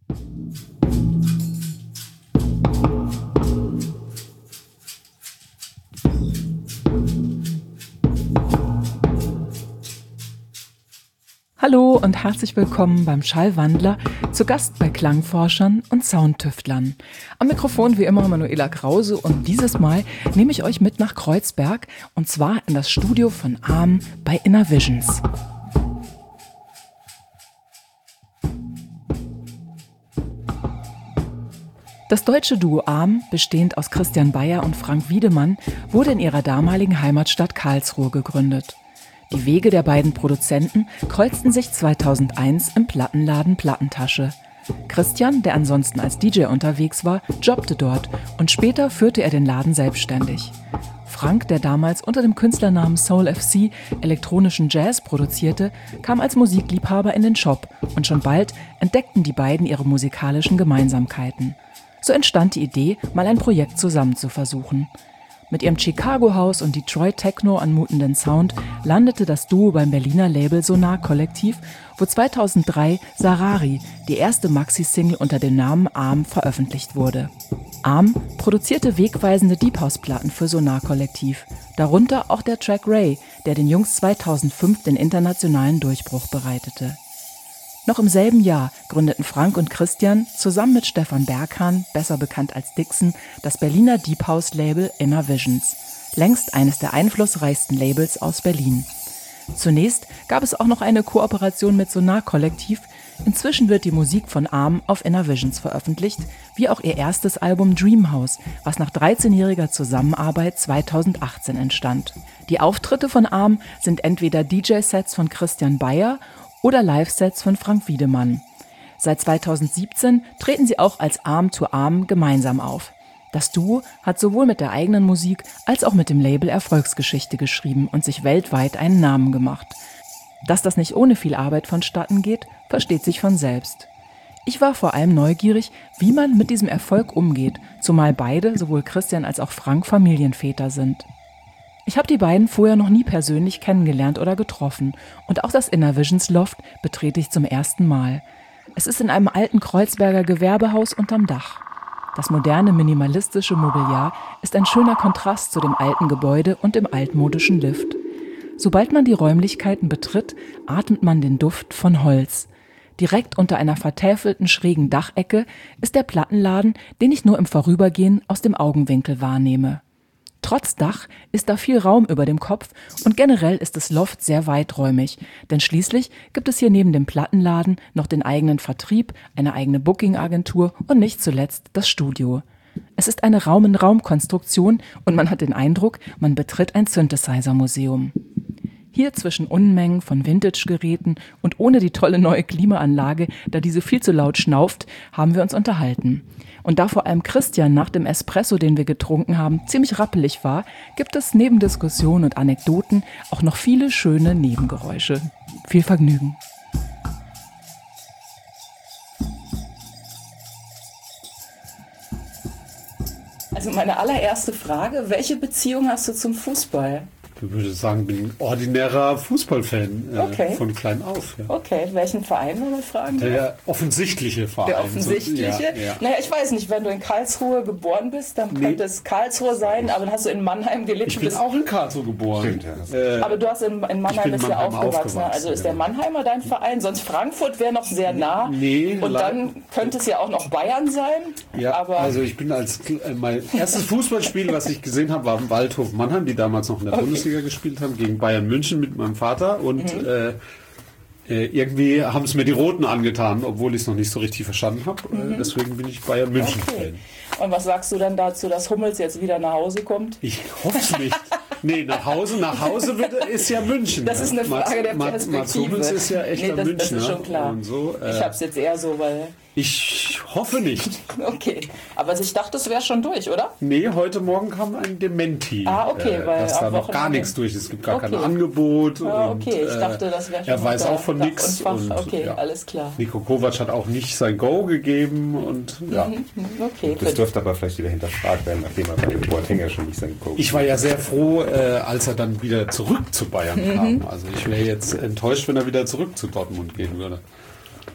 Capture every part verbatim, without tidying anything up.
Hallo und herzlich willkommen beim Schallwandler, zu Gast bei Klangforschern und Soundtüftlern. Am Mikrofon wie immer Manuela Krause und dieses Mal nehme ich euch mit nach Kreuzberg und zwar in das Studio von Arm bei Innervisions. Das deutsche Duo Arm, bestehend aus Christian Beyer und Frank Wiedemann, wurde in ihrer damaligen Heimatstadt Karlsruhe gegründet. Die Wege der beiden Produzenten kreuzten sich zweitausendeins im Plattenladen Plattentasche. Christian, der ansonsten als D J unterwegs war, jobbte dort und später führte er den Laden selbstständig. Frank, der damals unter dem Künstlernamen Soul F C elektronischen Jazz produzierte, kam als Musikliebhaber in den Shop und schon bald entdeckten die beiden ihre musikalischen Gemeinsamkeiten. So entstand die Idee, mal ein Projekt zusammen zu versuchen. Mit ihrem Chicago-House und Detroit-Techno anmutenden Sound landete das Duo beim Berliner Label Sonar Kollektiv, wo zweitausenddrei Sarari, die erste Maxi-Single unter dem Namen Arm, veröffentlicht wurde. Arm produzierte wegweisende Deep House-Platten für Sonar Kollektiv, darunter auch der Track Ray, der den Jungs zweitausendfünf den internationalen Durchbruch bereitete. Noch im selben Jahr gründeten Frank und Christian zusammen mit Stefan Berghahn, besser bekannt als Dixon, das Berliner Deep House Label Innervisions, längst eines der einflussreichsten Labels aus Berlin. Zunächst gab es auch noch eine Kooperation mit Sonar Kollektiv. Inzwischen wird die Musik von Arm auf Innervisions veröffentlicht, wie auch ihr erstes Album Dreamhouse, was nach dreizehnjähriger Zusammenarbeit zweitausendachtzehn entstand. Die Auftritte von Arm sind entweder D J-Sets von Christian Beyer oder Live-Sets von Frank Wiedemann. Seit zweitausendsiebzehn treten sie auch als Arm to Arm gemeinsam auf. Das Duo hat sowohl mit der eigenen Musik als auch mit dem Label Erfolgsgeschichte geschrieben und sich weltweit einen Namen gemacht. Dass das nicht ohne viel Arbeit vonstatten geht, versteht sich von selbst. Ich war vor allem neugierig, wie man mit diesem Erfolg umgeht, zumal beide, sowohl Christian als auch Frank, Familienväter sind. Ich habe die beiden vorher noch nie persönlich kennengelernt oder getroffen und auch das Innervisions Loft betrete ich zum ersten Mal. Es ist in einem alten Kreuzberger Gewerbehaus unterm Dach. Das moderne, minimalistische Mobiliar ist ein schöner Kontrast zu dem alten Gebäude und dem altmodischen Lift. Sobald man die Räumlichkeiten betritt, atmet man den Duft von Holz. Direkt unter einer vertäfelten schrägen Dachecke ist der Plattenladen, den ich nur im Vorübergehen aus dem Augenwinkel wahrnehme. Trotz Dach ist da viel Raum über dem Kopf und generell ist das Loft sehr weiträumig, denn schließlich gibt es hier neben dem Plattenladen noch den eigenen Vertrieb, eine eigene Booking-Agentur und nicht zuletzt das Studio. Es ist eine Raum-in-Raum-Konstruktion und man hat den Eindruck, man betritt ein Synthesizer-Museum. Hier zwischen Unmengen von Vintage-Geräten und ohne die tolle neue Klimaanlage, da diese viel zu laut schnauft, haben wir uns unterhalten. Und da vor allem Christian nach dem Espresso, den wir getrunken haben, ziemlich rappelig war, gibt es neben Diskussionen und Anekdoten auch noch viele schöne Nebengeräusche. Viel Vergnügen. Also meine allererste Frage, welche Beziehung hast du zum Fußball? Ich würde sagen, ich bin ein ordinärer Fußballfan äh, okay. von klein auf. Ja. Okay, welchen Verein, wenn man fragen darf? Der offensichtliche Verein. Der offensichtliche? So, ja, ja. Naja, ich weiß nicht, wenn du in Karlsruhe geboren bist, dann nee. könnte es Karlsruhe sein, aber dann hast du in Mannheim gelebt. Ich bin bist auch in Karlsruhe geboren. Stimmt, ja. äh, aber du hast in, in Mannheim bist ja aufgewachsen. aufgewachsen. Also ist der Mannheimer dein Verein? Sonst Frankfurt wäre noch sehr nah. Nee. Und dann könnte es ja auch noch Bayern sein. Ja, aber also ich bin als, äh, mein erstes Fußballspiel, was ich gesehen habe, war im Waldhof Mannheim, die damals noch in der okay. Bundesliga gespielt haben, gegen Bayern München mit meinem Vater und mhm. äh, äh, irgendwie haben es mir die Roten angetan, obwohl ich es noch nicht so richtig verstanden habe. Mhm. Äh, deswegen bin ich Bayern München Fan. Und was sagst du dann dazu, dass Hummels jetzt wieder nach Hause kommt? Ich hoffe es nicht. Nee, nach Hause, nach Hause wird, ist ja München. Das ist eine Frage der Perspektive. Mats Hummels ist ja echter nee, das, Münchner. Das ist schon klar. Und so, äh, ich habe es jetzt eher so, weil... Ich hoffe nicht. Okay, aber ich dachte, es wäre schon durch, oder? Nee, heute Morgen kam ein Dementi. Ah, okay, äh, weil dass da noch gar nichts durch ist. Es gibt gar okay. kein Angebot. Ah, und, okay, ich dachte, das wäre schon Er weiß auch von nichts. Okay, ja. alles klar. Nico Kovac hat auch nicht sein Go gegeben. Und, ja. Mhm, okay, das dürfte aber vielleicht wieder hinterfragt werden, nachdem er bei dem Boateng schon nicht sein Go gegeben hat. Ich war ja sehr froh, äh, als er dann wieder zurück zu Bayern mhm. kam. Also ich wäre jetzt enttäuscht, wenn er wieder zurück zu Dortmund gehen würde.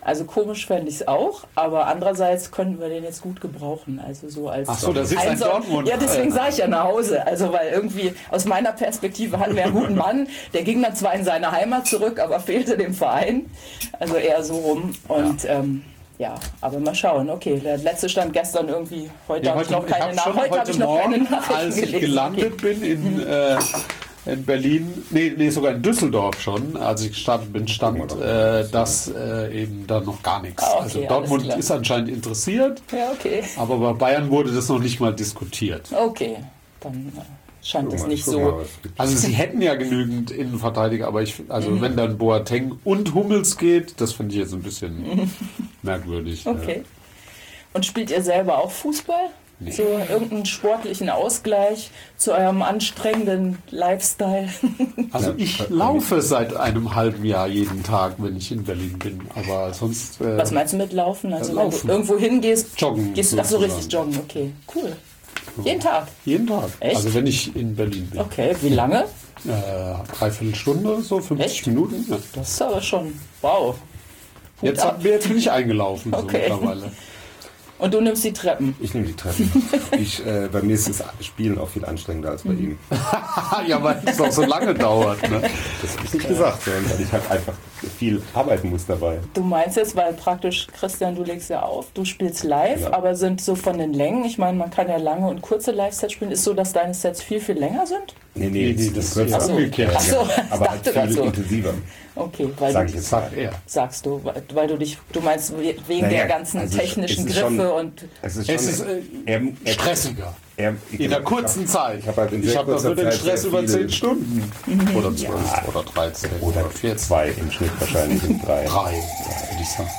Also komisch fände ich es auch, aber andererseits könnten wir den jetzt gut gebrauchen. Also so als Ach so, da sitzt ein Dortmund. Ja, deswegen sage ich ja nach Hause. Also weil irgendwie aus meiner Perspektive hatten wir einen guten Mann, der ging dann zwar in seine Heimat zurück, aber fehlte dem Verein. Also eher so rum. Und ja, ähm, ja aber mal schauen. Okay, der letzte stand gestern irgendwie. Heute ja, habe ich noch keine Nachrichten. Heute, heute ich noch Morgen, keine Nachrichten als ich gelesen. gelandet Okay. bin in, äh, in Berlin, nee, nee, sogar in Düsseldorf schon, als ich gestartet bin, stand äh, das äh, eben da noch gar nichts. Ah, okay, also Dortmund alles klar. ist anscheinend interessiert, Ja, okay. aber bei Bayern wurde das noch nicht mal diskutiert. Okay, dann äh, scheint es nicht Guck so. mal, was gibt's. Also sie hätten ja genügend Innenverteidiger, aber ich, also mhm. wenn dann Boateng und Hummels geht, das finde ich jetzt ein bisschen merkwürdig. Okay. Und spielt ihr selber auch Fußball? Nee. So irgendeinen sportlichen Ausgleich zu eurem anstrengenden Lifestyle? Also ich laufe seit einem halben Jahr jeden Tag, wenn ich in Berlin bin, aber sonst... Äh, Was meinst du mit Laufen? Also Ja, laufen. wenn du irgendwo hingehst, Joggen gehst du ach so sozusagen. richtig joggen, okay, cool. Jeden Tag? Jeden Tag. Echt? Also wenn ich in Berlin bin. Okay, wie lange? Äh, dreiviertel Stunde, so fünfzig Echt? Minuten. Ja. Das ist aber schon, wow. Hut Jetzt, ab. hat, jetzt bin ich eingelaufen so Okay. mittlerweile. Und du nimmst die Treppen? Ich nehme die Treppen. Ich, äh, bei mir ist das Spielen auch viel anstrengender als bei ihm. Ja, weil es auch so lange dauert. Ne? Das habe ich nicht gesagt, sondern weil ich halt einfach viel arbeiten muss dabei. Du meinst jetzt, weil praktisch, Christian, du legst ja auf, du spielst live, Genau. aber sind so von den Längen, ich meine, man kann ja lange und kurze Live-Sets spielen, ist so, dass deine Sets viel, viel länger sind? Nee, Nee, nee, das ist kürzer. umgekehrt. Ach so, aber halt dachte grad viel so. intensiver, Okay, weil sage du, ich jetzt. Sagt er. sagst du, weil, weil du dich, du meinst wegen Naja, der ganzen also technischen es ist Griffe schon- und Es ist, Es schon, ist äh, er, er, stressiger. er, In einer kurzen Zeit. Ich habe halt in ich sehr habe kurzer nur den Zeit Stress sehr über viele- zehn Stunden. Oder zwölf oder dreizehn Oder oder vierzehn. zwei im Schnitt wahrscheinlich, in drei. Drei, ja, würde ich sagen.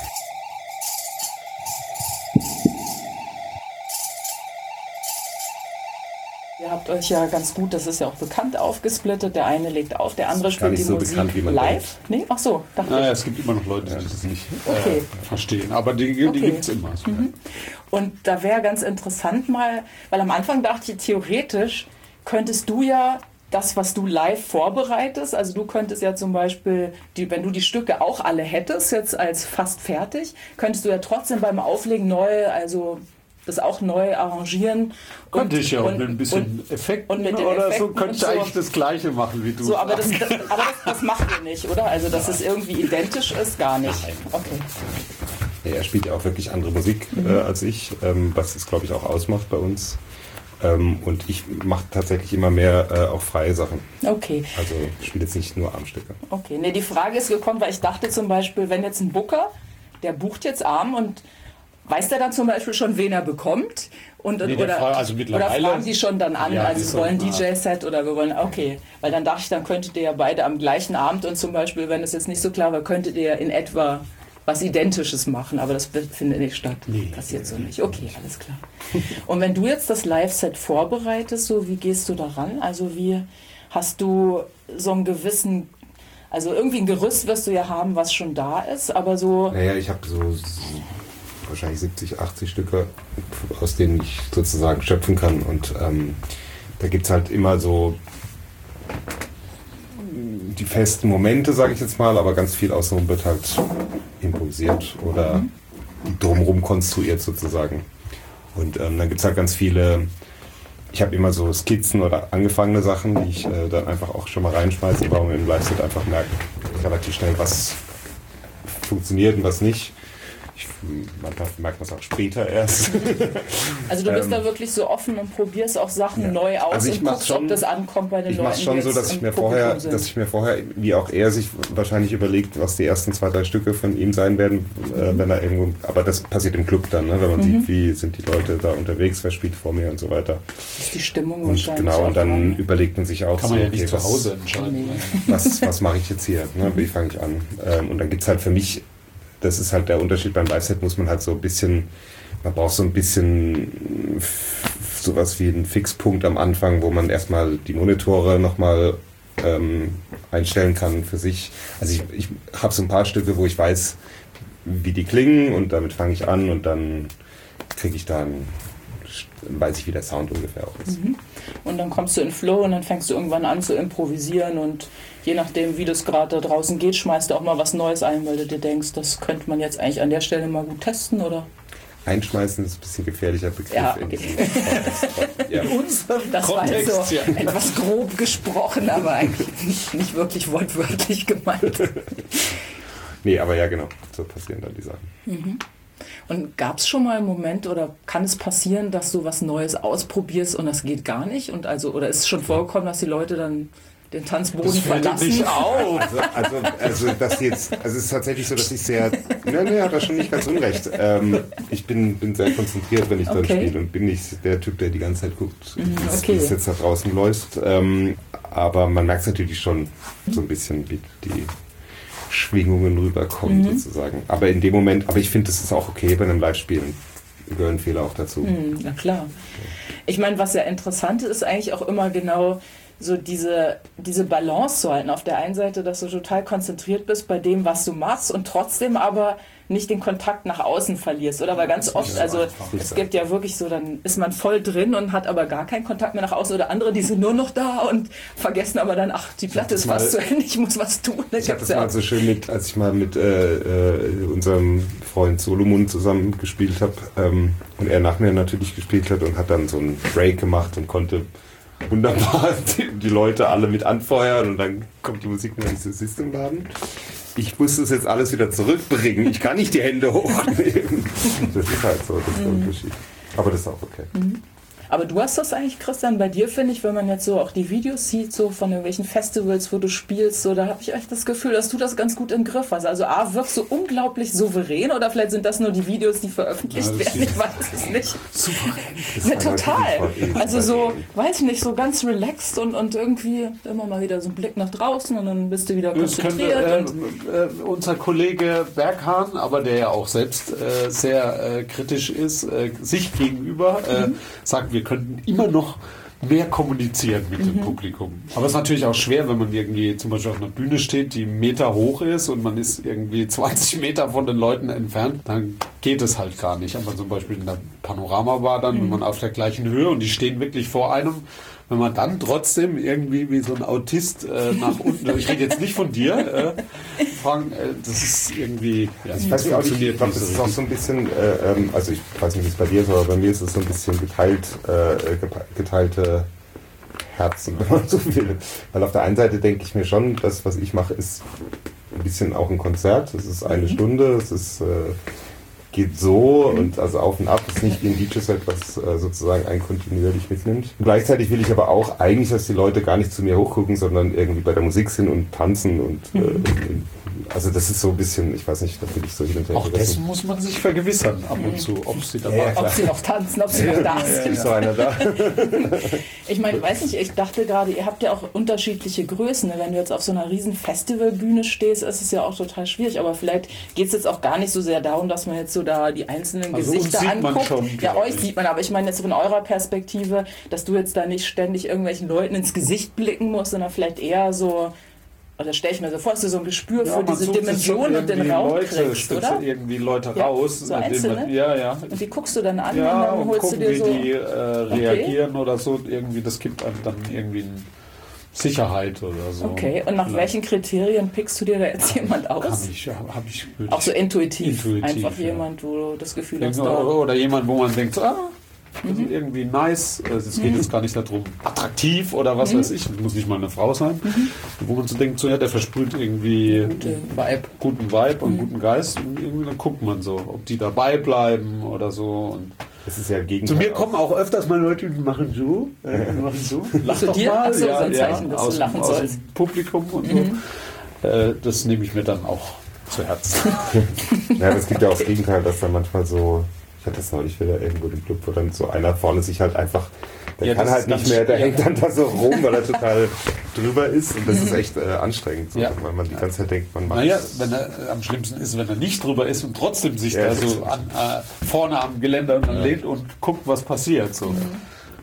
ihr habt euch ja ganz gut, das ist ja auch bekannt, aufgesplittet. Der eine legt auf, der andere Gar spielt nicht die so Musik bekannt, wie man live. Nee? Ach so, dachte Naja, ich. es gibt immer noch Leute, die das nicht äh, Okay. verstehen. Aber die, die Okay. gibt es immer. So. Und da wäre ganz interessant mal, weil am Anfang dachte ich, theoretisch könntest du ja das, was du live vorbereitest, also du könntest ja zum Beispiel, die, wenn du die Stücke auch alle hättest, jetzt als fast fertig, könntest du ja trotzdem beim Auflegen neu, also das auch neu arrangieren. Könnte und, ich ja auch und, mit ein bisschen und, Effekten und mit den oder so, Effekten könnte und ich so. eigentlich das Gleiche machen wie du. so, aber das, das, aber das, das macht ihr nicht, oder? Also, dass es irgendwie identisch ist, gar nicht. Okay. Ja, er spielt ja auch wirklich andere Musik äh, als ich, ähm, was es, glaube ich, auch ausmacht bei uns. Ähm, und ich mache tatsächlich immer mehr äh, auch freie Sachen. Okay. Also ich spiele jetzt nicht nur Armstücke. Okay, nee, die Frage ist gekommen, weil ich dachte zum Beispiel, wenn jetzt ein Booker, der bucht jetzt Arm und weiß der dann zum Beispiel schon, wen er bekommt? Und, Nee, der oder, fragt- also mittlerweile- oder fragen die schon dann an, Ja, die also wir wollen sagen, D J-Set oder wir wollen, okay. Weil dann dachte ich, dann könntet ihr ja beide am gleichen Abend und zum Beispiel, wenn es jetzt nicht so klar war, könntet ihr in etwa was Identisches machen, aber das findet nicht statt. Nee. Passiert so nicht. Okay, alles klar. Und wenn du jetzt das Live-Set vorbereitest, so wie gehst du daran? Also wie hast du so einen gewissen, also irgendwie ein Gerüst wirst du ja haben, was schon da ist, aber so, Naja, ich habe so s- wahrscheinlich siebzig, achtzig Stücke, aus denen ich sozusagen schöpfen kann. Und ähm, da gibt es halt immer so die festen Momente, sage ich jetzt mal, aber ganz viel außenrum wird halt improvisiert oder drumherum konstruiert sozusagen. Und ähm, dann gibt es halt ganz viele, ich habe immer so Skizzen oder angefangene Sachen, die ich äh, dann einfach auch schon mal reinschmeiße, weil man im Live-Set einfach merkt relativ schnell, was funktioniert und was nicht. Ich, manchmal merkt man es auch später erst. also du bist Ähm, da wirklich so offen und probierst auch Sachen ja. neu aus Also ich und mach's guckst, schon- ob das ankommt bei den Ich Leuten, mache es schon die so, jetzt dass ich im mir Publikum vorher, sind. dass ich mir vorher, wie auch er sich wahrscheinlich überlegt, was die ersten zwei, drei Stücke von ihm sein werden, äh, wenn er irgendwo. Aber das passiert im Club dann, ne? Wenn man Mhm. sieht, wie sind die Leute da unterwegs, wer spielt vor mir und so weiter. Das ist die Stimmung Und wahrscheinlich genau, auch und dann dran. überlegt man sich auch Kann so, man ja okay, nicht zu was, Hause entscheiden. Nee. was, was mache ich jetzt hier? Ne? Wie fange ich an? Ähm, und dann gibt es halt für mich, das ist halt der Unterschied beim Live-Set, muss man halt so ein bisschen, man braucht so ein bisschen f- sowas wie einen Fixpunkt am Anfang, wo man erstmal die Monitore nochmal ähm, einstellen kann für sich. Also ich, ich habe so ein paar Stücke, wo ich weiß, wie die klingen und damit fange ich an und dann kriege ich da ein dann weiß ich, wie der Sound ungefähr auch ist. Mhm. Und dann kommst du in Flow und dann fängst du irgendwann an zu improvisieren und je nachdem, wie das gerade da draußen geht, schmeißt du auch mal was Neues ein, weil du dir denkst, das könnte man jetzt eigentlich an der Stelle mal gut testen, oder? Einschmeißen ist ein bisschen gefährlicher Begriff. Ja, in okay. diesem ja. Das Kontext, war jetzt so ja. etwas grob gesprochen, aber eigentlich nicht, nicht wirklich wortwörtlich gemeint. Nee, aber ja, genau. So passieren dann die Sachen. Mhm. Und gab es schon mal einen Moment oder kann es passieren, dass du was Neues ausprobierst und das geht gar nicht? Und also, oder ist es schon vorgekommen, dass die Leute dann den Tanzboden Das fällt verlassen? nicht auf. Also, also, also, das jetzt, also es ist tatsächlich so, dass ich sehr, ne, ne, hat er schon nicht ganz unrecht. Ähm, ich bin, bin sehr konzentriert, wenn ich dann Okay. spiele und bin nicht der Typ, der die ganze Zeit guckt, Mhm, wie es- okay. wie es jetzt da draußen läuft. Ähm, aber man merkt es natürlich schon so ein bisschen, wie die Schwingungen rüberkommen Mhm. sozusagen. Aber in dem Moment, aber ich finde, das ist auch okay bei einem Live-Spielen. Gehören Fehler auch dazu. Hm, na klar. Ich meine, was ja interessant ist, ist eigentlich auch immer genau so diese, diese Balance zu halten. Auf der einen Seite, dass du total konzentriert bist bei dem, was du machst und trotzdem aber nicht den Kontakt nach außen verlierst, oder? Weil ganz oft, also es gibt ja wirklich so, dann ist man voll drin und hat aber gar keinen Kontakt mehr nach außen oder andere, die sind nur noch da und vergessen aber dann, ach, die Platte ist fast zu Ende, ich muss was tun. Ich habe das mal so schön mit, als ich mal mit äh, äh, unserem Freund Solomon zusammen gespielt habe ähm, und er nach mir natürlich gespielt hat und hat dann so einen Break gemacht und konnte wunderbar die, die Leute alle mit anfeuern und dann kommt die Musik in dieses System laden. Ich muss das jetzt alles wieder zurückbringen. Ich kann nicht die Hände hochnehmen. Das ist halt so, das ist der Unterschied. Aber das ist auch okay. Mhm. Aber du hast das eigentlich, Christian, bei dir finde ich, wenn man jetzt so auch die Videos sieht, so von irgendwelchen Festivals, wo du spielst, so, da habe ich echt das Gefühl, dass du das ganz gut im Griff hast. Also A, wirkst du unglaublich souverän oder vielleicht sind das nur die Videos, die veröffentlicht Ja, das werden, ich weiß es nicht. Souverän. Ja, total. eh Also so, souverän. weiß ich nicht, so ganz relaxed und, und irgendwie immer mal wieder so ein Blick nach draußen und dann bist du wieder Das könnte konzentriert. äh, und äh, unser Kollege Berghahn, aber der ja auch selbst äh, sehr äh, kritisch ist, äh, sich gegenüber, äh, Mhm. sagt, wir könnten immer noch mehr kommunizieren mit dem Publikum. Aber es ist natürlich auch schwer, wenn man irgendwie zum Beispiel auf einer Bühne steht, die Meter hoch ist und man ist irgendwie zwanzig Meter von den Leuten entfernt, dann geht es halt gar nicht. Aber zum Beispiel in der Panoramabar dann, wenn man auf der gleichen Höhe und die stehen wirklich vor einem, wenn man dann trotzdem irgendwie wie so ein Autist äh, nach unten, ich rede jetzt nicht von dir, äh, Frank, äh, das ist irgendwie, ja, Ich weiß nicht, auch nicht, ich glaube, das so ist auch so ein bisschen, äh, ähm, also ich weiß nicht, wie es bei dir ist, aber bei mir ist es so ein bisschen geteilt, äh, geteilte Herzen, wenn man so will. Weil auf der einen Seite denke ich mir schon, das, was ich mache, ist ein bisschen auch ein Konzert. Es ist eine Stunde, es ist, äh, geht so und also auf und ab, ist nicht wie ein D J-Set, was äh, sozusagen einen kontinuierlich mitnimmt. Und gleichzeitig will ich aber auch eigentlich, dass die Leute gar nicht zu mir hochgucken, sondern irgendwie bei der Musik sind und tanzen und äh, also das ist so ein bisschen, ich weiß nicht, da bin ich so hin und her Auch gerissen. dessen muss man sich vergewissern ab und zu, ob sie dabei Ja, ob sie noch tanzen, ob sie noch da sind. Ist so einer da? Ich meine, weiß nicht, ich dachte gerade, ihr habt ja auch unterschiedliche Größen. Ne? Wenn du jetzt auf so einer riesen Festivalbühne stehst, ist es ja auch total schwierig. Aber vielleicht geht es jetzt auch gar nicht so sehr darum, dass man jetzt so da die einzelnen Also uns Gesichter sieht man anguckt. schon, ja, glaub euch ich. sieht man, aber ich meine jetzt so in eurer Perspektive, dass du jetzt da nicht ständig irgendwelchen Leuten ins Gesicht blicken musst, sondern vielleicht eher so, oder stelle ich mir so vor, dass du so ein Gespür Ja, für man diese sucht sich Dimension schon und den irgendwie Raum Leute, kriegst, oder? irgendwie Leute Ja, raus. so mit denen einzelne? man, ja, ja. Und die guckst du dann an Ja, und dann und holst gucken, du dir wie so... die äh, reagieren oder so. Irgendwie, das gibt einem dann irgendwie eine Sicherheit oder so. Okay, und nach Vielleicht welchen Kriterien pickst du dir da jetzt jemand kann aus? ich, hab ich, würde Auch so ich- intuitiv. Intuitiv, Einfach ja. jemand, wo du das Gefühl hast, Oder, da. oder jemand, wo man denkt, so, ah, das Mhm. ist irgendwie nice. Also es geht jetzt gar nicht darum, attraktiv oder was Mhm. weiß ich. Muss nicht mal eine Frau sein. Wo man so denkt, so, ja, der versprüht irgendwie Gute Vibe. guten Vibe und Mhm. guten Geist. Und irgendwie dann guckt man so, ob die dabei bleiben oder so. Und Das ist ja im Gegenteil. zu mir kommen auch öfters mal Leute, die machen so, äh, die machen so. Lach Zu doch dir? mal. Ach so, ja, so ein ja, Zeichen, dass du aus, lachen aus sollst. dem Publikum und Mhm. so. Äh, das nehme ich mir dann auch zu Herzen. Ja, aber es gibt ja auch das Gegenteil, dass dann manchmal so, ich hatte das neulich wieder irgendwo im Club, wo dann so einer vorne sich halt einfach, der Ja, kann das halt ist nicht ganz mehr, der schwer. hängt dann da so rum, weil er total drüber ist und das ist echt äh, anstrengend, so, Ja. weil man die ganze Zeit denkt, man macht Naja, wenn er äh, am schlimmsten ist, wenn er nicht drüber ist und trotzdem sich Ja, da das so ist- an, äh, vorne am Geländer und dann Ja. lehnt und guckt, was passiert. So.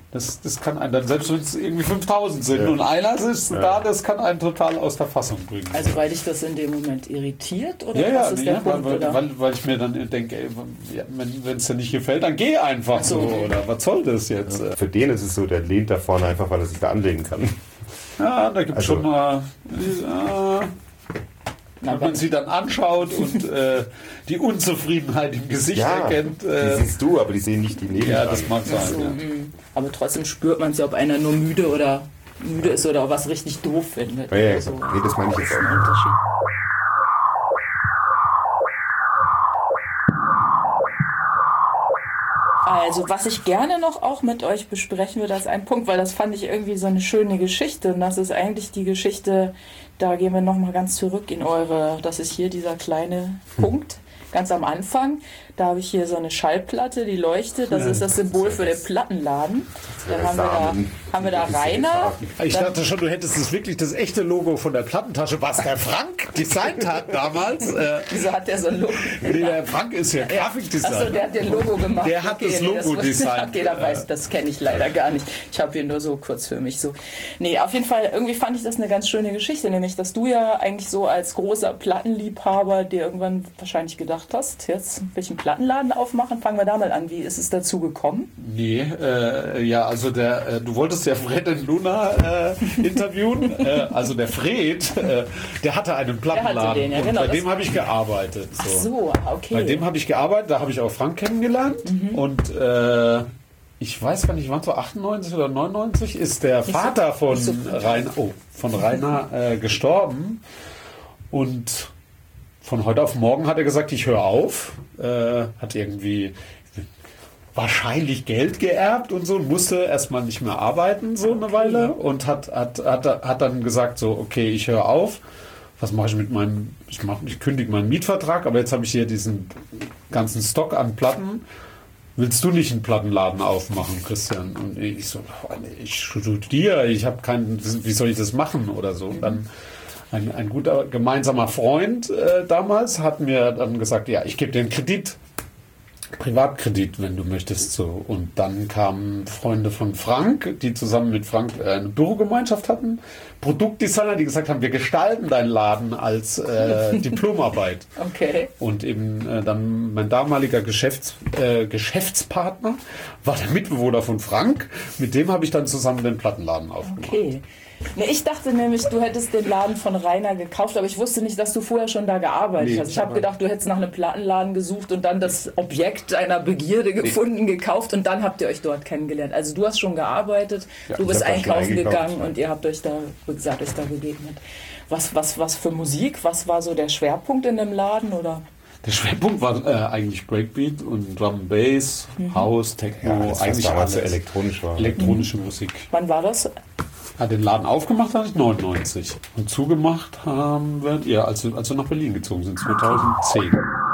Das, das kann einen dann, selbst wenn es irgendwie fünftausend sind ja. und einer sitzt ja. da, das kann einen total aus der Fassung bringen. Also weil dich das in dem Moment irritiert? Oder ja, ja, was ist nee, der ja, Punkt, weil, oder? Weil, weil ich mir dann denke, ey, wenn es dir nicht gefällt, dann geh einfach so. so. Oder was soll das jetzt? Ja. Für den ist es so, der lehnt da vorne einfach, weil er sich da anlehnen kann. Ja, da gibt es also, schon mal... Ja, wenn man sie dann anschaut und äh, die Unzufriedenheit im Gesicht ja, erkennt. Äh, die siehst du, aber die sehen nicht die Neben. Ja, das mag sein. So, ja. Aber trotzdem spürt man es ja, ob einer nur müde oder müde ist oder was richtig doof findet. Ja, ja, so. nee, das meine ich jetzt. Unterschied. Also, was ich gerne noch auch mit euch besprechen würde, als ein Punkt, weil das fand ich irgendwie so eine schöne Geschichte. Und das ist eigentlich die Geschichte, da gehen wir nochmal ganz zurück in eure, das ist hier dieser kleine Punkt, ganz am Anfang. Da habe ich hier so eine Schallplatte, die leuchtet. Das ist das Symbol für den Plattenladen. Dann haben wir da, haben wir da Rainer. Ich dachte schon, du hättest das wirklich das echte Logo von der Plattentasche, was der Frank designt hat damals. Äh, Wieso hat der so ein Logo? Nee, der Frank ist ja Grafikdesigner. Achso, der hat den Logo gemacht. Der hat okay, das Logo nee, designt. Okay, da weiß, das kenne ich leider gar nicht. Ich habe hier nur so kurz für mich so. Nee, auf jeden Fall, irgendwie fand ich das eine ganz schöne Geschichte, nämlich, dass du ja eigentlich so als großer Plattenliebhaber dir irgendwann wahrscheinlich gedacht hast, jetzt will ich einen Plattenladen aufmachen. Fangen wir da mal an. Wie ist es dazu gekommen? Nee, äh, ja, also der, äh, du wolltest ja Fred und Luna äh, interviewen. äh, also der Fred, äh, der hatte einen Plattenladen. Der hatte den, ja, genau, und bei dem habe ich gearbeitet. So. Ach so, okay. Bei dem habe ich gearbeitet, da habe ich auch Frank kennengelernt. Mhm. Und äh, ich weiß gar nicht, wann so achtundneunzig oder neunundneunzig ist der nicht Vater so, von, so Rainer, oh, von Rainer äh, gestorben. Und von heute auf morgen hat er gesagt, ich höre auf. Äh, hat irgendwie wahrscheinlich Geld geerbt und so und musste erstmal nicht mehr arbeiten so eine Weile und hat, hat, hat, hat dann gesagt so, okay, ich höre auf. Was mache ich mit meinem, ich, mach, ich kündige meinen Mietvertrag, aber jetzt habe ich hier diesen ganzen Stock an Platten. Willst du nicht einen Plattenladen aufmachen, Christian? Und ich so, ich studiere, ich habe keinen, wie soll ich das machen oder so. Und dann Ein, ein guter gemeinsamer Freund äh, damals hat mir dann gesagt, ja, ich gebe dir einen Kredit, Privatkredit, wenn du möchtest. So. Und dann kamen Freunde von Frank, die zusammen mit Frank äh, eine Bürogemeinschaft hatten, Produktdesigner, die gesagt haben, wir gestalten deinen Laden als äh, Diplomarbeit. Okay. Und eben äh, dann mein damaliger Geschäfts, äh, Geschäftspartner war der Mitbewohner von Frank, mit dem habe ich dann zusammen den Plattenladen aufgemacht. Okay. Ne, ich dachte nämlich, du hättest den Laden von Rainer gekauft, aber ich wusste nicht, dass du vorher schon da gearbeitet nee, hast. Ich habe gedacht, du hättest nach einem Plattenladen gesucht und dann das Objekt deiner Begierde gefunden, nee. gekauft und dann habt ihr euch dort kennengelernt. Also du hast schon gearbeitet, ja, du bist einkaufen gegangen und ihr habt euch da, wie gesagt, euch da begegnet. Was, was, was für Musik? Was war so der Schwerpunkt in dem Laden? Oder? Der Schwerpunkt war äh, eigentlich Breakbeat und Drum and Bass, mhm. House, Techno, ja, das eigentlich alles alles. elektronisch war. Elektronische mhm. Musik. Wann war das? Ja, den Laden aufgemacht habe ich neunundneunzig und zugemacht haben wir, ja, als, als wir nach Berlin gezogen sind, zweitausendzehn.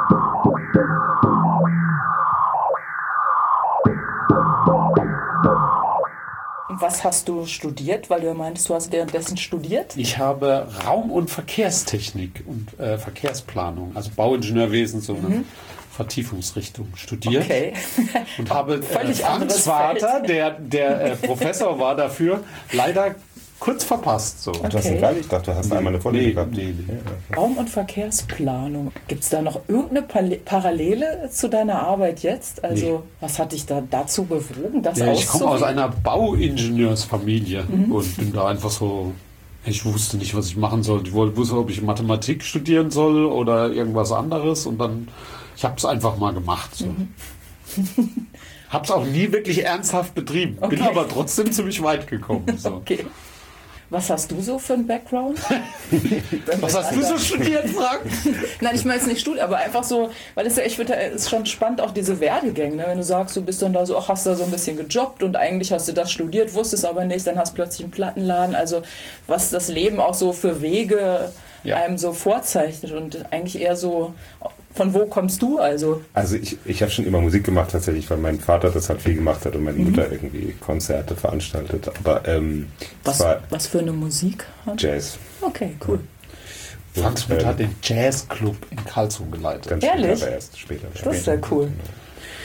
Und was hast du studiert? Weil du meintest, du hast währenddessen studiert? Ich habe Raum- und Verkehrstechnik und äh, Verkehrsplanung, also Bauingenieurwesen, so eine mhm. Vertiefungsrichtung studiert. Okay. Und habe äh, Franks Vater, Feld. der, der äh, Professor war dafür, leider kurz verpasst. So. Okay. Das ist egal, ich dachte, du hast nee, einmal eine Vorlesung nee, gehabt. Nee, nee. Raum- und Verkehrsplanung. Gibt es da noch irgendeine Parallele zu deiner Arbeit jetzt? Also, nee. was hat dich da dazu bewogen, das ja, ich komme aus einer Bauingenieursfamilie mhm. und bin da einfach so. Ich wusste nicht, was ich machen soll. Ich wusste, ob ich Mathematik studieren soll oder irgendwas anderes. Und dann, ich habe es einfach mal gemacht. So. Mhm. Habe es auch nie wirklich ernsthaft betrieben. Okay. Bin aber trotzdem ziemlich weit gekommen. So. Okay. Was hast du so für einen Background? Was hast du so studiert, Frank? Nein, ich meine es nicht studiert, aber einfach so, weil es ja, ich finde, es ist schon spannend, auch diese Werdegänge. Ne? Wenn du sagst, du bist dann da so, ach, hast da so ein bisschen gejobbt und eigentlich hast du das studiert, wusstest aber nicht, dann hast du plötzlich einen Plattenladen. Also was das Leben auch so für Wege ja. einem so vorzeichnet und eigentlich eher so, von wo kommst du also? Also ich, ich habe schon immer Musik gemacht tatsächlich, weil mein Vater das halt viel gemacht hat und meine mhm. Mutter irgendwie Konzerte veranstaltet. Aber ähm, was, war was für eine Musik? Jazz. Okay, cool. Ja. Franks Mutter hat den Jazzclub in Karlsruhe geleitet. Ganz Ehrlich? Später, aber erst später. Das ist ja cool.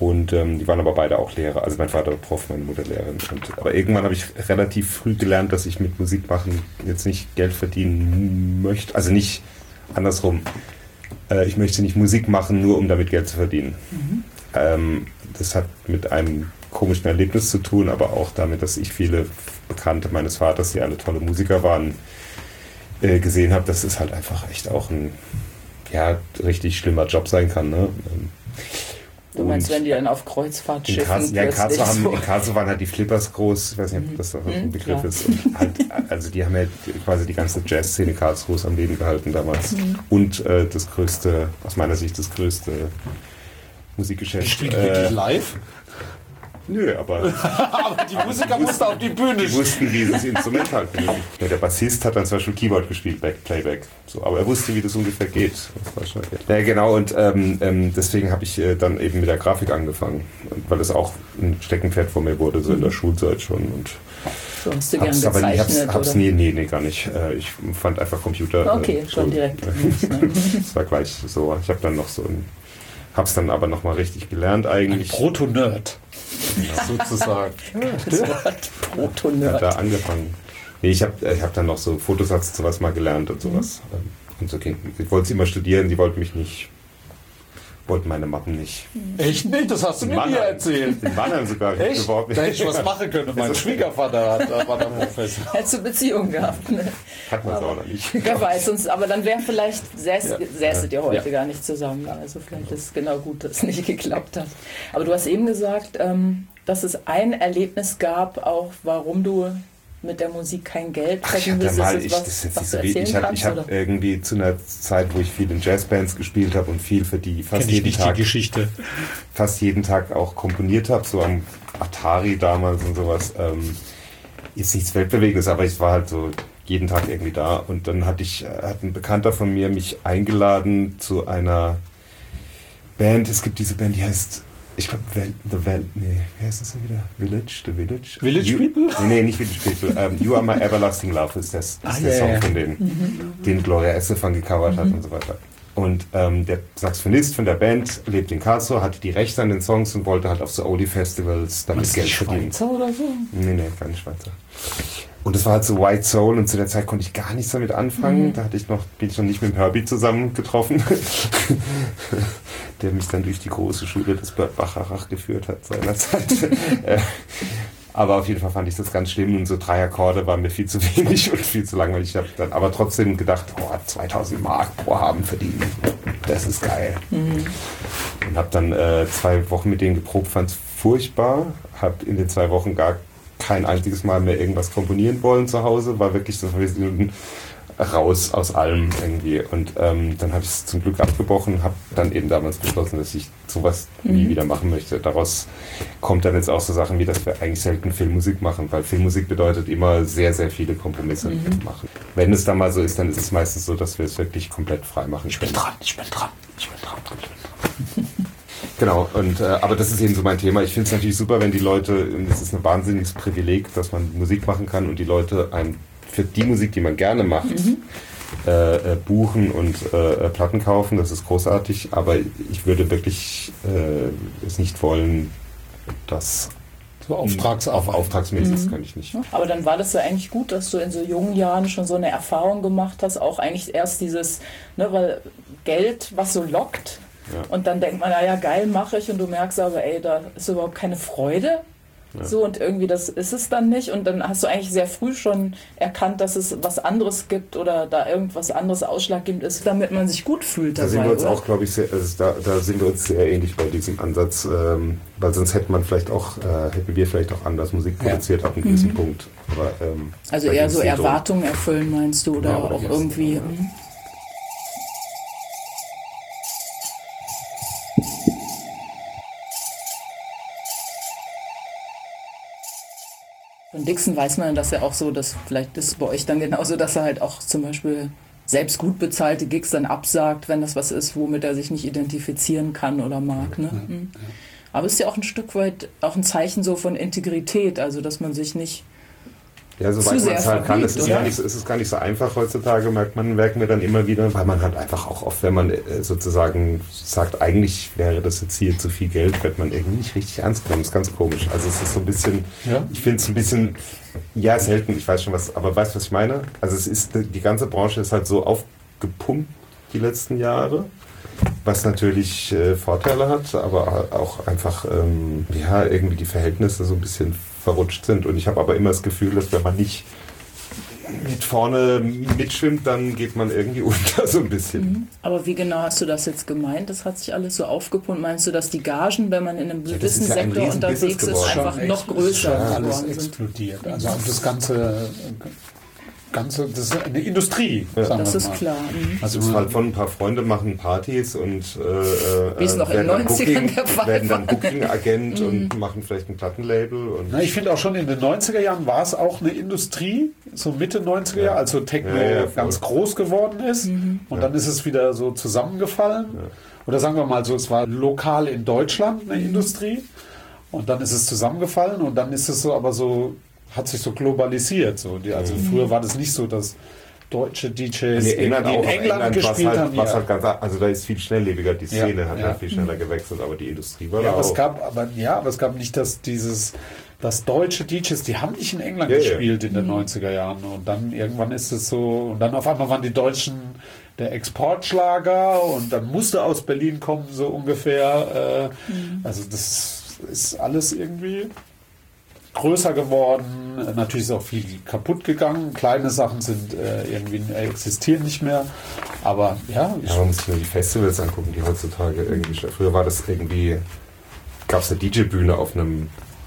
Und ähm, die waren aber beide auch Lehrer. Also mein Vater war Prof, meine Mutter Lehrerin. Und, aber irgendwann habe ich relativ früh gelernt, dass ich mit Musik machen jetzt nicht Geld verdienen möchte. Also nicht andersrum. Äh, ich möchte nicht Musik machen, nur um damit Geld zu verdienen. Mhm. Ähm, das hat mit einem komischen Erlebnis zu tun, aber auch damit, dass ich viele Bekannte meines Vaters, die alle tolle Musiker waren, äh, gesehen habe, dass es halt einfach echt auch ein ja, richtig schlimmer Job sein kann. Ne? Du meinst, und wenn die dann auf Kreuzfahrtschiffen Karls- ja, in Karlsruhe, haben, in Karlsruhe waren halt die Flippers groß, ich weiß nicht, ob das noch ein Begriff ja. ist. Und halt, also die haben ja quasi die ganze Jazzszene Karlsruhes am Leben gehalten damals. Mhm. Und äh, das größte, aus meiner Sicht das größte Musikgeschäft. Spielt äh, wirklich live? Nö, aber, aber die Musiker mussten auf die Bühne. Die wussten, wie dieses Instrument halt benötigt. Ja, der Bassist hat dann zum Beispiel Keyboard gespielt, Back, Playback. So, aber er wusste, wie das ungefähr geht. Das war schon okay. Ja, genau, und ähm, ähm, deswegen habe ich äh, dann eben mit der Grafik angefangen. Weil es auch ein Steckenpferd von mir wurde, so in der Schulzeit schon. Und so hast du gern hab's, aber gezeichnet, ich hab's, hab's oder? Nee, nee, nee, gar nicht. Äh, ich fand einfach Computer. Okay, äh, schon cool. direkt. Das war gleich so. Ich habe dann noch so ein... Hab's dann aber nochmal richtig gelernt eigentlich. Ein Proto-Nerd. Ja, sozusagen. Das Wort Proto-Nerd. Hat da angefangen. Nee, ich habe ich hab dann noch so Fotosatz sowas mal gelernt und sowas. Mhm. Und so ging. Ich wollte immer studieren, die wollten mich nicht. Wollten meine Mappen nicht. Echt nicht? Das hast du mir nie erzählt. In Mannheim sogar. Echt? Da hätte ich was machen können. Mein Schwiegervater hat, da war der Professor. Hättest du Beziehung gehabt, ne? Hat man es auch noch nicht. Wer weiß, sonst, aber dann wäre vielleicht, säß, Ja. säßet ihr heute Ja. gar nicht zusammen. Also vielleicht ist es genau gut, dass es nicht geklappt hat. Aber du hast eben gesagt, ähm, dass es ein Erlebnis gab, auch warum du mit der Musik kein Geld Ach, ich verdienen hab da willst. mal, Ist ich, das das was, ist jetzt was nicht du so richtig. erzählen Ich habe kannst? ich hab oder? irgendwie zu einer Zeit, wo ich viel in Jazzbands gespielt habe und viel für die fast Kenn ich jeden nicht Tag die Geschichte. fast jeden Tag auch komponiert habe, so am Atari damals und sowas. Ähm, jetzt nichts Weltbewegendes, aber ich war halt so jeden Tag irgendwie da. Und dann hatte ich, hat ein Bekannter von mir mich eingeladen zu einer Band. Es gibt diese Band, die heißt, ich glaube, The Val, nee, wie heißt das denn wieder? Village, The Village? Village you, People? Nee, nee, nicht Village People. Um, You Are My Everlasting Love ist, das, ist Ah, der ja, Song ja. von denen, mhm. den Gloria Estefan gecovert hat und so weiter. Und ähm, der Saxophonist von der Band lebt in Karlsruhe, hatte die Rechte an den Songs und wollte halt auf so Oldie-Festivals damit Was, Geld die verdienen. Schweizer oder so? Nee, nee, keine Schweizer. Und das war halt so White Soul und zu der Zeit konnte ich gar nichts damit anfangen. Mhm. Da hatte ich noch, bin ich noch nicht mit dem Herbie zusammen getroffen, der mich dann durch die große Schule des Bert Bacharach geführt hat seinerzeit. äh, aber auf jeden Fall fand ich das ganz schlimm und so drei Akkorde waren mir viel zu wenig und viel zu langweilig. Ich habe dann aber trotzdem gedacht, oh, zweitausend Mark pro Abend verdienen, das ist geil. Mhm. Und habe dann äh, zwei Wochen mit denen geprobt, fand es furchtbar, habe in den zwei Wochen gar kein einziges Mal mehr irgendwas komponieren wollen zu Hause, war wirklich so raus aus allem irgendwie. Und ähm, dann habe ich es zum Glück abgebrochen, habe dann eben damals beschlossen, dass ich sowas mhm. nie wieder machen möchte. Daraus kommt dann jetzt auch so Sachen wie, dass wir eigentlich selten Filmmusik machen, weil Filmmusik bedeutet immer sehr, sehr viele Kompromisse mhm. machen. Wenn es dann mal so ist, dann ist es meistens so, dass wir es wirklich komplett frei machen. Ich bin dran, ich bin dran, ich bin dran, ich bin dran. Genau, und, äh, aber das ist eben so mein Thema. Ich finde es natürlich super, wenn die Leute, es ist ein wahnsinniges Privileg, dass man Musik machen kann und die Leute einen für die Musik, die man gerne macht, mhm. äh, äh, buchen und äh, Platten kaufen. Das ist großartig, aber ich würde wirklich äh, es nicht wollen, dass so Auftragsarbeit. Auf auftragsmäßig, Mhm. das kann ich nicht. Aber dann war das ja eigentlich gut, dass du in so jungen Jahren schon so eine Erfahrung gemacht hast, auch eigentlich erst dieses, ne, weil Geld, was so lockt, ja. Und dann denkt man, naja, geil, mache ich, und du merkst aber, ey, da ist überhaupt keine Freude. Ja. So, und irgendwie das ist es dann nicht, und dann hast du eigentlich sehr früh schon erkannt, dass es was anderes gibt oder da irgendwas anderes ausschlaggebend ist, damit man sich gut fühlt dabei. Da sind wir uns oder? auch, glaube ich, sehr, also da, da sind wir uns sehr ähnlich bei diesem Ansatz, ähm, weil sonst hätte man vielleicht auch, äh, hätten wir vielleicht auch anders Musik produziert ja. ab einem gewissen mhm. Punkt. Aber, ähm, also eher so Erwartungen erfüllen, meinst du, oder ja, auch irgendwie... Mhm. Von Dixon weiß man das ja auch so, dass vielleicht ist es bei euch dann genauso, dass er halt auch zum Beispiel selbst gut bezahlte Gigs dann absagt, wenn das was ist, womit er sich nicht identifizieren kann oder mag. Ne? Ja, ja. Aber es ist ja auch ein Stück weit auch ein Zeichen so von Integrität, also dass man sich nicht Ja, soweit zu man es halt kann. Es ist, oder? gar nicht, es ist gar nicht so einfach heutzutage, merkt man, merken wir dann immer wieder, weil man halt einfach auch oft, wenn man äh, sozusagen sagt, eigentlich wäre das jetzt hier zu viel Geld, wird man irgendwie nicht richtig ernst genommen. Das ist ganz komisch. Also es ist so ein bisschen, Ja. ich finde es ein bisschen, ja, selten, ich weiß schon was, aber weißt du, was ich meine? Also es ist, die ganze Branche ist halt so aufgepumpt die letzten Jahre, was natürlich äh, Vorteile hat, aber auch einfach, ähm, ja, irgendwie die Verhältnisse so ein bisschen verrutscht sind. Und ich habe aber immer das Gefühl, dass wenn man nicht mit vorne mitschwimmt, dann geht man irgendwie unter so ein bisschen. Aber wie genau hast du das jetzt gemeint? Das hat sich alles so aufgepumpt. Meinst du, dass die Gagen, wenn man in einem das gewissen ist ja ein Sektor Riesen-Business unterwegs ist, geworden. einfach Schon noch ex- größer schon alles geworden sind? explodiert. Also auch das ganze, ganze, das ist eine Industrie, sagen Das wir ist mal. klar. Mhm. Also Also es halt von ein paar Freunde machen Partys und äh, Wie es noch in werden den dann neunzigern Booking, der Fall werden dann war. Booking-Agent und machen vielleicht ein Plattenlabel. Und Na, ich finde auch schon in den neunziger Jahren war es auch eine Industrie, so Mitte neunziger Jahre, als so Techno Ja, ja, voll. ganz groß geworden ist. Und dann ist es wieder so zusammengefallen. Oder sagen wir mal so, es war lokal in Deutschland eine Industrie. Und dann ist es zusammengefallen und dann ist es so, aber so, hat sich so globalisiert. So. Die, also früher war das nicht so, dass deutsche D Js in England, irgendwie auch, in England, England gespielt halt, haben. war's Ja. halt ganz, also da ist viel schnelllebiger, die Ja, Szene hat ja. halt viel schneller gewechselt, aber die Industrie war Ja, da aber es auch. gab, aber ja, aber es gab nicht das dieses, das deutsche D Js, die haben nicht in England Ja, ja. gespielt in den neunziger Jahren und dann irgendwann ist es so und dann auf einmal waren die Deutschen der Exportschlager und dann musste aus Berlin kommen so ungefähr. Äh, Also das ist alles irgendwie größer geworden. Natürlich ist auch viel kaputt gegangen. Kleine Sachen sind äh, irgendwie existieren nicht mehr. Aber ja, ich, Ja, man muss sich nur die Festivals angucken, die heutzutage irgendwie. Früher war das irgendwie, gab es eine D J-Bühne auf einem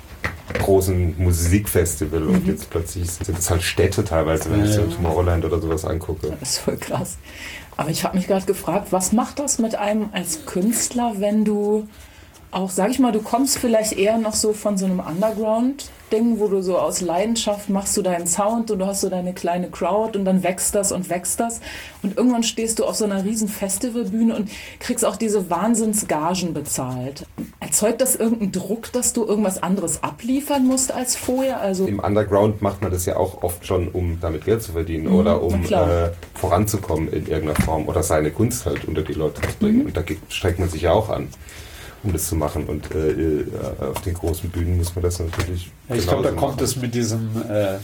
großen Musikfestival und jetzt plötzlich sind es halt Städte teilweise, wenn ich so Tomorrowland oder sowas angucke. Das ist voll krass. Aber ich habe mich gerade gefragt, was macht das mit einem als Künstler, wenn du auch, sag ich mal, du kommst vielleicht eher noch so von so einem Underground-Ding, wo du so aus Leidenschaft machst du deinen Sound und du hast so deine kleine Crowd und dann wächst das und wächst das und irgendwann stehst du auf so einer riesen Festivalbühne und kriegst auch diese Wahnsinnsgagen bezahlt. Erzeugt das irgendeinen Druck, dass du irgendwas anderes abliefern musst als vorher? Also Im Underground macht man das ja auch oft schon, um damit Geld zu verdienen oder na um klar. äh, voranzukommen in irgendeiner Form oder seine Kunst halt unter die Leute zu bringen. Und da ge- strengt man sich ja auch an, um das zu machen. Und äh, äh, auf den großen Bühnen muss man das natürlich. Ja, ich glaube, da genauso kommt machen. es mit diesem, äh,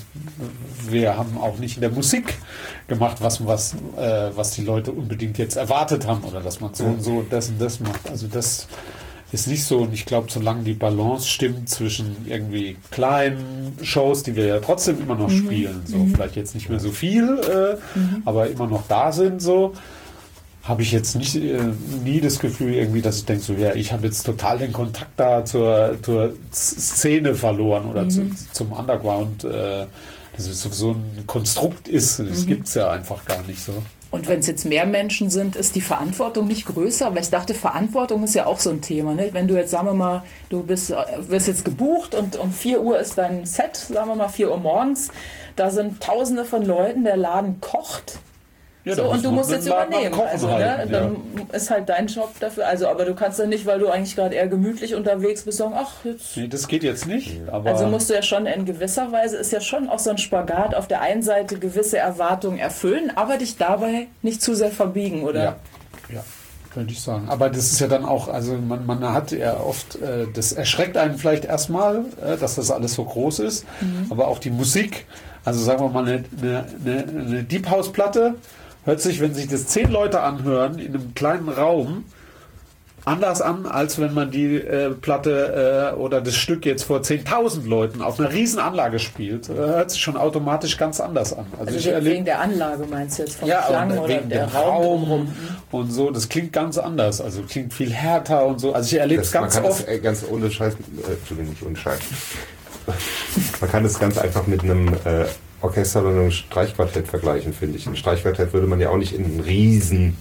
wir haben auch nicht in der Musik gemacht, was, was, äh, was die Leute unbedingt jetzt erwartet haben oder dass man so und so das und das macht. Also das ist nicht so und ich glaube, solange die Balance stimmt zwischen irgendwie kleinen Shows, die wir ja trotzdem immer noch spielen, so vielleicht jetzt nicht mehr so viel, äh, aber immer noch da sind, so habe ich jetzt nicht äh, nie das Gefühl irgendwie, dass ich denke so, ja, ich habe jetzt total den Kontakt da zur, zur Szene verloren oder zu, zum Underground, äh, dass es so ein Konstrukt ist. Das gibt es ja einfach gar nicht so. Und wenn es jetzt mehr Menschen sind, ist die Verantwortung nicht größer? Weil ich dachte, Verantwortung ist ja auch so ein Thema. Ne? Wenn du jetzt, sagen wir mal, du bist, wirst jetzt gebucht und um vier Uhr ist dein Set, sagen wir mal vier Uhr morgens, da sind tausende von Leuten, der Laden kocht. Ja, So, da und muss du man musst den jetzt Laden am übernehmen. Kochen Also, ne, halten, dann ist halt dein Job dafür. Also, aber du kannst dann nicht, weil du eigentlich gerade eher gemütlich unterwegs bist, sagen, ach, jetzt. Nee, das geht jetzt nicht. Aber Also musst du ja schon in gewisser Weise, ist ja schon auch so ein Spagat, auf der einen Seite gewisse Erwartungen erfüllen, aber dich dabei nicht zu sehr verbiegen, oder? Ja, ja, könnte ich sagen. Aber das ist ja dann auch, also man, man hat ja oft, äh, das erschreckt einen vielleicht erstmal, äh, dass das alles so groß ist, aber auch die Musik, also sagen wir mal eine, eine, eine, eine Deep House Platte, hört sich, wenn sich das zehn Leute anhören, in einem kleinen Raum, anders an, als wenn man die äh, Platte äh, oder das Stück jetzt vor zehntausend Leuten auf einer riesen Anlage spielt. Äh, hört sich schon automatisch ganz anders an. Also ich wegen erlebe der Anlage meinst du jetzt vom ja, Klang und oder wegen der dem Raum? Raum und so, das klingt ganz anders. Also klingt viel härter und so. Also ich erlebe es Das, man ganz kann oft. das äh, ganz ohne Scheiß, äh, Entschuldigung, nicht ohne Scheiß. Man kann das ganz einfach mit einem äh, Orchester oder einem Streichquartett vergleichen, finde ich. Ein Streichquartett würde man ja auch nicht in einen riesen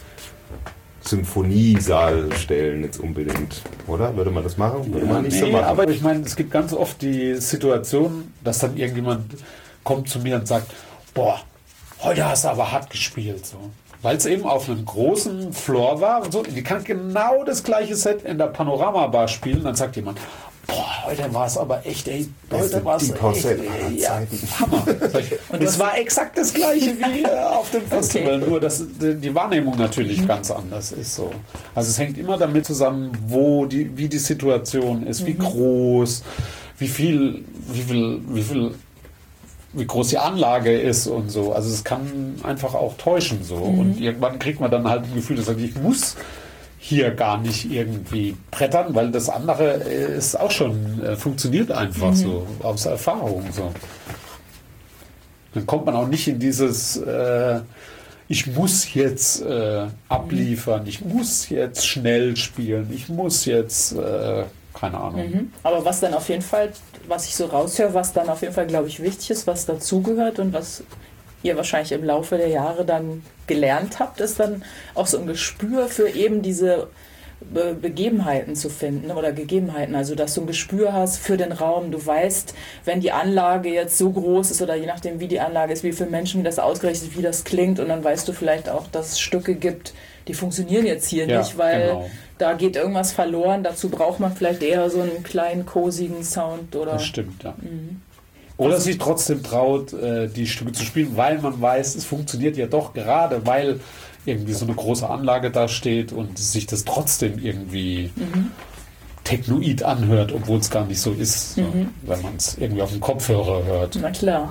Symphoniesaal stellen jetzt unbedingt, oder? Würde man das machen? Würde man nicht Nee, so machen. aber ich meine, es gibt ganz oft die Situation, dass dann irgendjemand kommt zu mir und sagt, boah, heute hast du aber hart gespielt. So. Weil es eben auf einem großen Floor war und so. Die kann genau das gleiche Set in der Panorama-Bar spielen. Dann sagt jemand, boah, heute war es aber echt, ey, heute war es echt, ey, ja, Hammer. Und es war exakt das Gleiche wie äh, auf dem Festival, okay. Nur dass die Wahrnehmung natürlich mhm. ganz anders ist. So. Also es hängt immer damit zusammen, wo die, wie die Situation ist, mhm. wie groß, wie viel, wie viel, wie viel, wie groß die Anlage ist und so. Also es kann einfach auch täuschen so. Mhm. Und irgendwann kriegt man dann halt ein Gefühl, dass ich muss hier gar nicht irgendwie brettern, weil das andere ist auch schon, äh, funktioniert einfach mhm. so, aus Erfahrung so. Dann kommt man auch nicht in dieses, äh, ich muss jetzt äh, abliefern, ich muss jetzt schnell spielen, ich muss jetzt, äh, keine Ahnung. Mhm. Aber was dann auf jeden Fall, was ich so raushöre, was dann auf jeden Fall, glaube ich, wichtig ist, was dazugehört und was ihr wahrscheinlich im Laufe der Jahre dann gelernt habt, ist dann auch so ein Gespür für eben diese Be- Begebenheiten zu finden oder Gegebenheiten. Also, dass du ein Gespür hast für den Raum. Du weißt, wenn die Anlage jetzt so groß ist oder je nachdem, wie die Anlage ist, wie viele Menschen, wie das ausgerichtet ist, wie das klingt. Und dann weißt du vielleicht auch, dass es Stücke gibt, die funktionieren jetzt hier ja, nicht, weil genau. da geht irgendwas verloren. Dazu braucht man vielleicht eher so einen kleinen, kosigen Sound. Oder das stimmt, ja. Mhm. Oder sich trotzdem traut, die Stücke zu spielen, weil man weiß, es funktioniert ja doch gerade, weil irgendwie so eine große Anlage da steht und sich das trotzdem irgendwie mhm. technoid anhört, obwohl es gar nicht so ist, mhm. so, wenn man es irgendwie auf dem Kopfhörer hört. Na klar.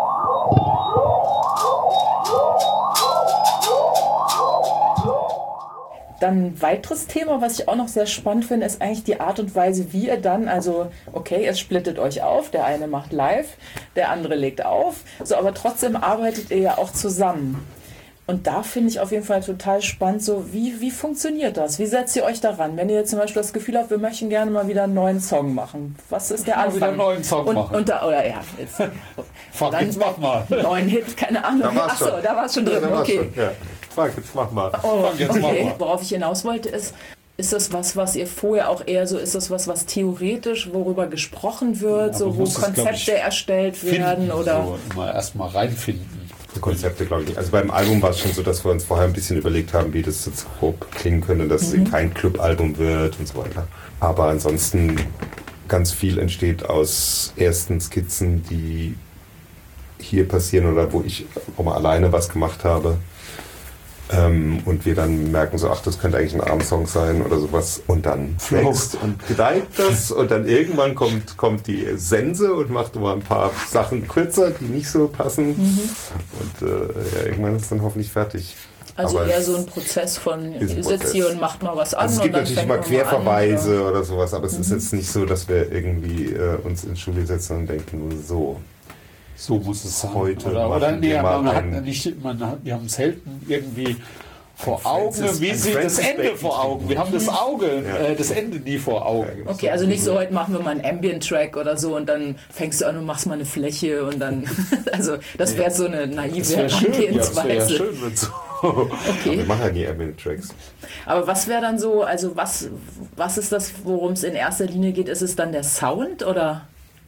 Dann ein weiteres Thema, was ich auch noch sehr spannend finde, ist eigentlich die Art und Weise, wie ihr dann, also okay, ihr splittet euch auf, der eine macht live, der andere legt auf, so, aber trotzdem arbeitet ihr ja auch zusammen. Und da finde ich auf jeden Fall total spannend, so wie, wie funktioniert das? Wie setzt ihr euch daran? Wenn ihr jetzt zum Beispiel das Gefühl habt, wir möchten gerne mal wieder einen neuen Song machen. Was ist der Anfang? Wieder einen neuen Song und, machen. Und da, oder ja, jetzt, Fuck, dann, jetzt mach mal. Neuen Hit, keine Ahnung. Achso, da war es schon drin, ja, okay. Schon, ja. Fuck, jetzt mach mal. Oh, jetzt okay. mach mal. Worauf ich hinaus wollte, ist, ist das was, was ihr vorher auch eher so, ist das was, was theoretisch, worüber gesprochen wird, ja, so wo Konzepte es, ich, erstellt werden? Finden, oder so immer erstmal reinfinden. Konzepte, glaube ich nicht. Also beim Album war es schon so, dass wir uns vorher ein bisschen überlegt haben, wie das jetzt grob klingen könnte, dass mhm. es kein Clubalbum wird und so weiter. Aber ansonsten ganz viel entsteht aus ersten Skizzen, die hier passieren oder wo ich auch mal alleine was gemacht habe. Ähm, und wir dann merken so, ach, das könnte eigentlich ein Abendsong sein oder sowas. Und dann wächst und gedeiht das und dann irgendwann kommt, kommt die Sense und macht mal ein paar Sachen kürzer, die nicht so passen. Mhm. Und äh, ja, irgendwann ist es dann hoffentlich fertig. Also aber eher so ein Prozess von, ihr sitzt hier und macht mal was an. Also es gibt und natürlich mal Querverweise an, oder? oder sowas, aber es mhm. ist jetzt nicht so, dass wir irgendwie äh, uns ins Studio setzen und denken, so. So muss es sein. Heute oder oder nee, man hat ein nicht, man hat, wir haben selten irgendwie vor Augen, wie sie das Ende vor Augen. Wir haben das Auge, ja. äh, das Ende nie vor Augen. Ja, genau. Okay, also nicht so, heute machen wir mal einen Ambient-Track oder so und dann fängst du an und machst mal eine Fläche und dann, also das wäre so eine naive Herangehensweise. Ja, das wäre schön, wenn so. Okay. Wir machen ja nie Ambient-Tracks. Aber was wäre dann so, also was, was ist das, worum es in erster Linie geht? Ist es dann der Sound oder?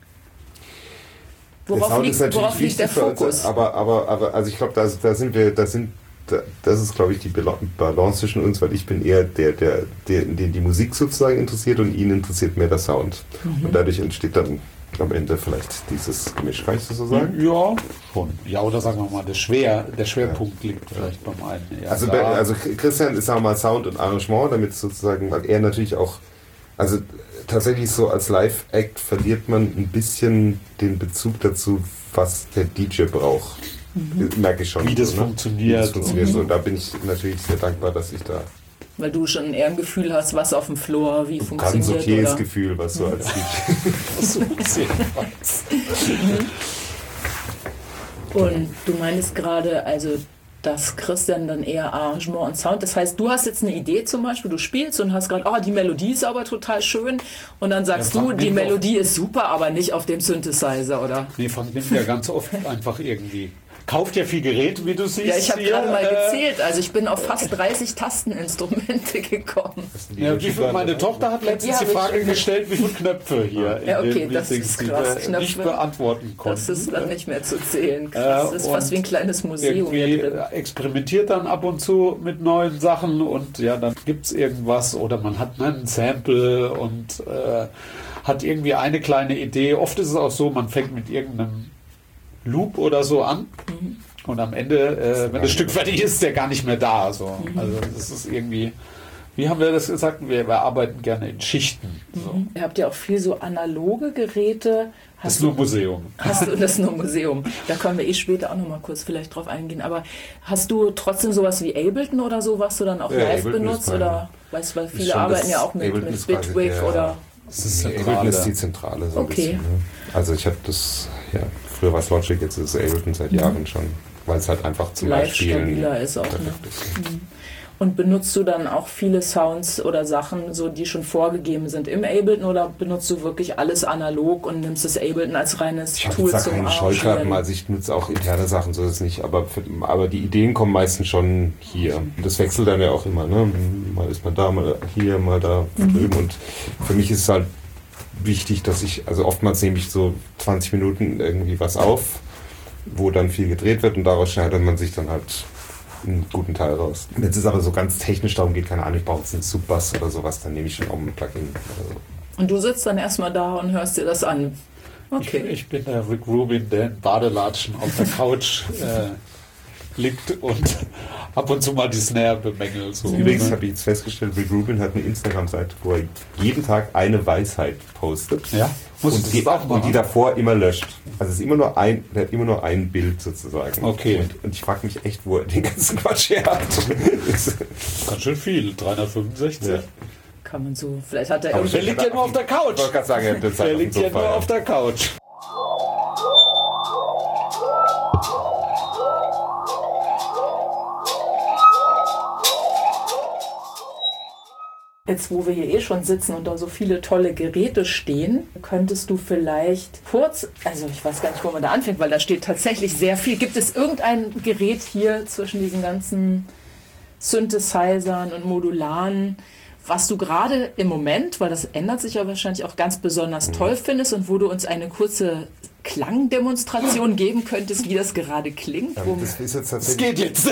Worauf liegt, worauf liegt der Fokus? Uns, aber, aber, aber, also ich glaube, da, da sind wir, da sind, da, das ist, glaube ich, die Balance zwischen uns, weil ich bin eher der, der, der, den die Musik sozusagen interessiert und ihn interessiert mehr der Sound. Mhm. Und dadurch entsteht dann am Ende vielleicht dieses Gemisch, kann ich das so sagen? Ja, schon. Ja, oder sagen wir mal, der, Schwer, der Schwerpunkt ja. liegt vielleicht beim einen. Ja, also, bei, also Christian ist, sagen wir mal, Sound und Arrangement, damit sozusagen, weil er natürlich auch, also tatsächlich so als Live-Act verliert man ein bisschen den Bezug dazu, was der D J braucht. Mhm. Merke ich schon. Wie das so, ne? funktioniert. Wie das funktioniert. Mhm. So, da bin ich natürlich sehr dankbar, dass ich da... Weil du schon eher ein Gefühl hast, was auf dem Floor, wie funktioniert. Ganz okayes Gefühl, was so als D J... Und du meinst gerade, also dass Christian dann eher Arrangement und Sound. Das heißt, du hast jetzt eine Idee zum Beispiel, du spielst und hast gerade, oh, die Melodie ist aber total schön. Und dann sagst ja, du, die Melodie ist super, aber nicht auf dem Synthesizer, oder? Nee, Frank nimmt ja ganz oft einfach irgendwie kauft ja viel Gerät, wie du siehst. Ja, ich habe hier, gerade mal äh, gezählt. Also ich bin auf fast dreißig Tasteninstrumente gekommen. Ja, wie viel, meine Tochter hat letztens die, die Frage ich, gestellt, wie viele Knöpfe hier ja, in okay, den das Meetings, ist die krass. wir Knöpfe, nicht beantworten konnten. Das ist dann nicht mehr zu zählen. Krass. Das ist fast wie ein kleines Museum hier Irgendwie drin. experimentiert dann ab und zu mit neuen Sachen und ja, dann gibt es irgendwas oder man hat ne, ein Sample und äh, hat irgendwie eine kleine Idee. Oft ist es auch so, man fängt mit irgendeinem Loop oder so an mhm. und am Ende, äh, wenn das Stück fertig ist, ist der gar nicht mehr da. So. Mhm. Also das ist irgendwie, wie haben wir das gesagt? Wir, wir arbeiten gerne in Schichten. So. Mhm. Ihr habt ja auch viel so analoge Geräte. Hast das ist nur Museum. Hast du, das ist nur Museum. Da können wir eh später auch noch mal kurz vielleicht drauf eingehen. Aber hast du trotzdem sowas wie Ableton oder so, was du dann auch ja, live Ableton benutzt? Oder weißt du, weil viele schon arbeiten das, ja auch mit, Ableton mit Bitwig der, oder. Das ist nee, Ableton ist die Zentrale so okay. ein bisschen. Ne? Also ich habe das, ja, früher war es Logic, jetzt ist es Ableton seit Jahren mhm. schon, weil es halt einfach zum live Beispielen stabiler ist auch. Ne? Ist. Mhm. Und benutzt du dann auch viele Sounds oder Sachen, so die schon vorgegeben sind im Ableton oder benutzt du wirklich alles analog und nimmst das Ableton als reines ich Tool jetzt zum keine Scheuklappen, also ich nutze auch interne Sachen, so ist es nicht, aber, für, aber die Ideen kommen meistens schon hier. Und das wechselt dann ja auch immer, ne? Mal ist man da, mal hier, mal da mhm. drüben und für mich ist es halt wichtig, dass ich, also oftmals nehme ich so zwanzig Minuten irgendwie was auf, wo dann viel gedreht wird und daraus schneidet man sich dann halt einen guten Teil raus. Wenn es aber so ganz technisch darum geht, keine Ahnung, ich brauche jetzt einen Subbass oder sowas, dann nehme ich schon auch ein Plugin oder so. Und du sitzt dann erstmal da und hörst dir das an. Okay. Ich, ich bin der Rick Rubin, der in Badelatschen auf der Couch äh, liegt und ab und zu mal die Snare bemängelt. So. Übrigens habe ich jetzt festgestellt, Rick Rubin hat eine Instagram-Seite, wo er jeden Tag eine Weisheit postet. Ja. Und die, und die davor immer löscht. Also es ist immer nur ein, der hat immer nur ein Bild sozusagen. Okay. Und, und ich frage mich echt, wo er den ganzen Quatsch her hat. Ganz schön viel, dreihundertfünfundsechzig. Ja. Kann man so, vielleicht hat er irgendwie... Der liegt ja nur auf der Couch. Ich wollte gerade sagen, der, der liegt ja nur auf der Couch. Jetzt, wo wir hier eh schon sitzen und da so viele tolle Geräte stehen, könntest du vielleicht kurz, also ich weiß gar nicht, wo man da anfängt, weil da steht tatsächlich sehr viel. Gibt es irgendein Gerät hier zwischen diesen ganzen Synthesizern und Modularen, was du gerade im Moment, weil das ändert sich ja wahrscheinlich auch ganz besonders toll findest und wo du uns eine kurze Klangdemonstration geben könntest, wie das gerade klingt? Ja, das ist jetzt tatsächlich... Das geht jetzt!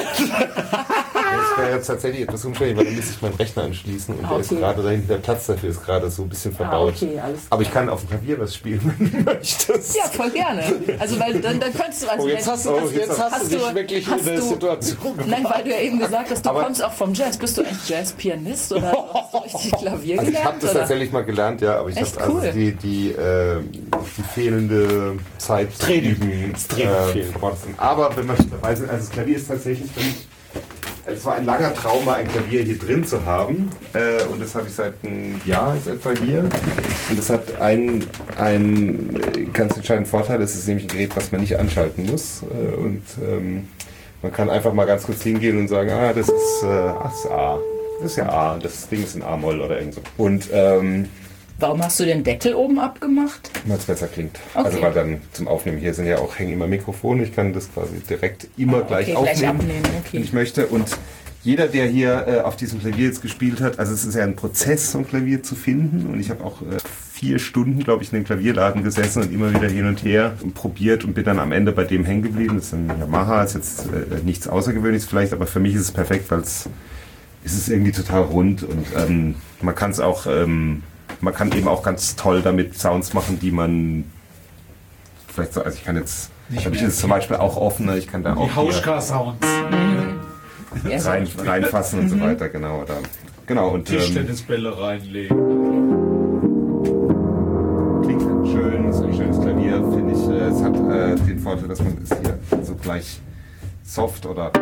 Das wäre jetzt tatsächlich etwas umständlich, weil dann muss ich meinen Rechner anschließen und okay. der ist gerade dahin, der Platz dafür ist gerade so ein bisschen verbaut. Ah, okay, alles Aber ich kann auf dem Klavier was spielen, wenn du möchtest. Ja, voll gerne. Also weil dann, dann könntest du... Also oh, jetzt hast du, oh, jetzt jetzt hast, hast du dich du, wirklich in der Situation gemacht. Nein, weil du ja eben gesagt hast, du Aber kommst auch vom Jazz. Bist du echt Jazzpianist oder hast du richtig Klavier also gelernt? Ich habe das oder? tatsächlich mal gelernt, ja, aber ich habe cool. also die, die, äh, die fehlende Zeit Training. Äh, aber wenn man dabei sind, also das Klavier ist tatsächlich für mich, es war ein langer Trauma, ein Klavier hier drin zu haben. Äh, und das habe ich seit einem Jahr jetzt etwa hier. Und das hat einen, einen ganz entscheidenden Vorteil, das ist nämlich ein Gerät, was man nicht anschalten muss. Äh, und ähm, man kann einfach mal ganz kurz hingehen und sagen, ah, das ist, äh, ach, das ist A. Das ist ja A, das Ding ist ein A-Moll oder irgend so. Und ähm, warum hast du den Deckel oben abgemacht? Weil es besser klingt. Okay. Also weil dann zum Aufnehmen, hier sind ja auch, hängen immer Mikrofone, ich kann das quasi direkt immer ah, okay, gleich aufnehmen, gleich abnehmen, okay. wenn ich möchte. Und jeder, der hier äh, auf diesem Klavier jetzt gespielt hat, also es ist ja ein Prozess, so ein Klavier zu finden. Und ich habe auch äh, vier Stunden, glaube ich, in den Klavierladen gesessen und immer wieder hin und her und probiert und bin dann am Ende bei dem hängen geblieben. Das ist ein Yamaha, ist jetzt äh, nichts Außergewöhnliches vielleicht, aber für mich ist es perfekt, weil es ist irgendwie total rund und ähm, man kann es auch... Ähm, Man kann eben auch ganz toll damit Sounds machen, die man vielleicht so, also ich kann jetzt, ich habe ich jetzt zum Beispiel auch offen, ich kann da auch Hauschka-Sounds rein, reinfassen und so weiter, genau. Oder, genau und Tischtennisbälle reinlegen. Klingt schön, ist ein schönes Klavier, finde ich. Es hat äh, den Vorteil, dass man es hier so gleich soft oder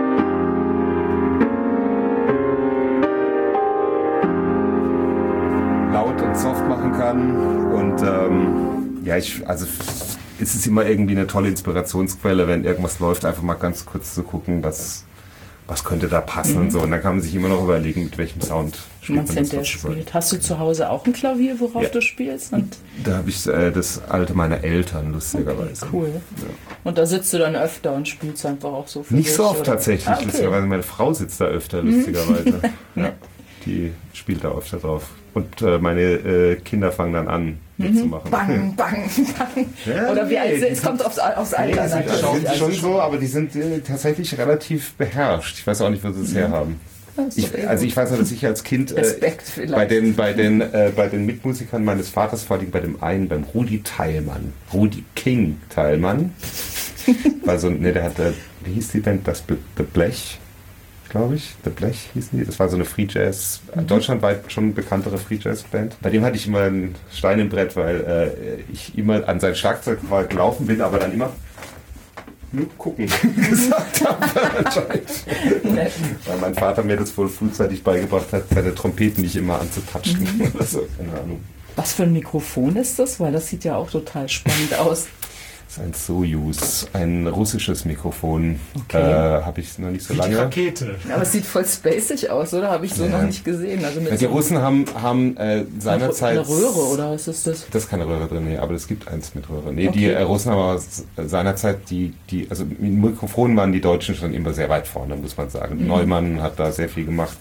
laut und soft machen kann und ähm, ja, ich, also es ist immer irgendwie eine tolle Inspirationsquelle, wenn irgendwas läuft, einfach mal ganz kurz zu gucken, was, was könnte da passen mhm. und so und dann kann man sich immer noch überlegen, mit welchem Sound Wenn man es hinterher spielt. Hast du zu Hause auch ein Klavier, worauf ja. du spielst? Und da habe ich äh, das alte meiner Eltern, lustigerweise. Okay, cool. Ja. Und da sitzt du dann öfter und spielst einfach auch so für Nicht dich, so oft oder? tatsächlich, ah, okay. lustigerweise. Meine Frau sitzt da öfter, lustigerweise. ja. Die spielt da öfter drauf. Und äh, meine äh, Kinder fangen dann an, mitzumachen. Bang, bang, bang. Ja, oder wie nee, alt sind, es kommt aufs, aufs Alter. Nee, die sind, schon, also schon so, aber die sind äh, tatsächlich relativ beherrscht. Ich weiß auch nicht, wo sie es herhaben. Ich, also ich weiß noch, dass ich als Kind äh, bei den bei den äh, bei den Mitmusikern meines Vaters, vor allem bei dem einen, beim Rudi Teilmann, Rudi King Teilmann, also ne, der hatte, wie hieß die Band, das The Blech, glaube ich, The Blech hießen die. Das war so eine Free Jazz, mhm. deutschlandweit schon bekanntere Free Jazz Band. Bei dem hatte ich immer einen Stein im Brett, weil äh, ich immer an sein Schlagzeug gelaufen bin, aber dann immer nur gucken gesagt habe. Weil mein Vater mir das wohl frühzeitig beigebracht hat, seine Trompeten nicht immer anzutatschen. Mhm. Oder so, keine Ahnung. Was für ein Mikrofon ist das? Weil das sieht ja auch total spannend aus. Das ist ein Soyuz, ein russisches Mikrofon. Okay. Äh, habe ich noch nicht so Wie lange. Die Rakete. Aber es sieht voll spacig aus, oder? Habe ich so ja. noch nicht gesehen. Also mit ja, die so Russen haben, haben äh, seinerzeit... Eine Röhre, oder was ist das? Das ist keine Röhre drin, nee, aber es gibt eins mit Röhre. Nee, Okay. die äh, Russen haben aber seinerzeit, die, die, also mit Mikrofonen waren die Deutschen schon immer sehr weit vorne, muss man sagen. Mhm. Neumann hat da sehr viel gemacht.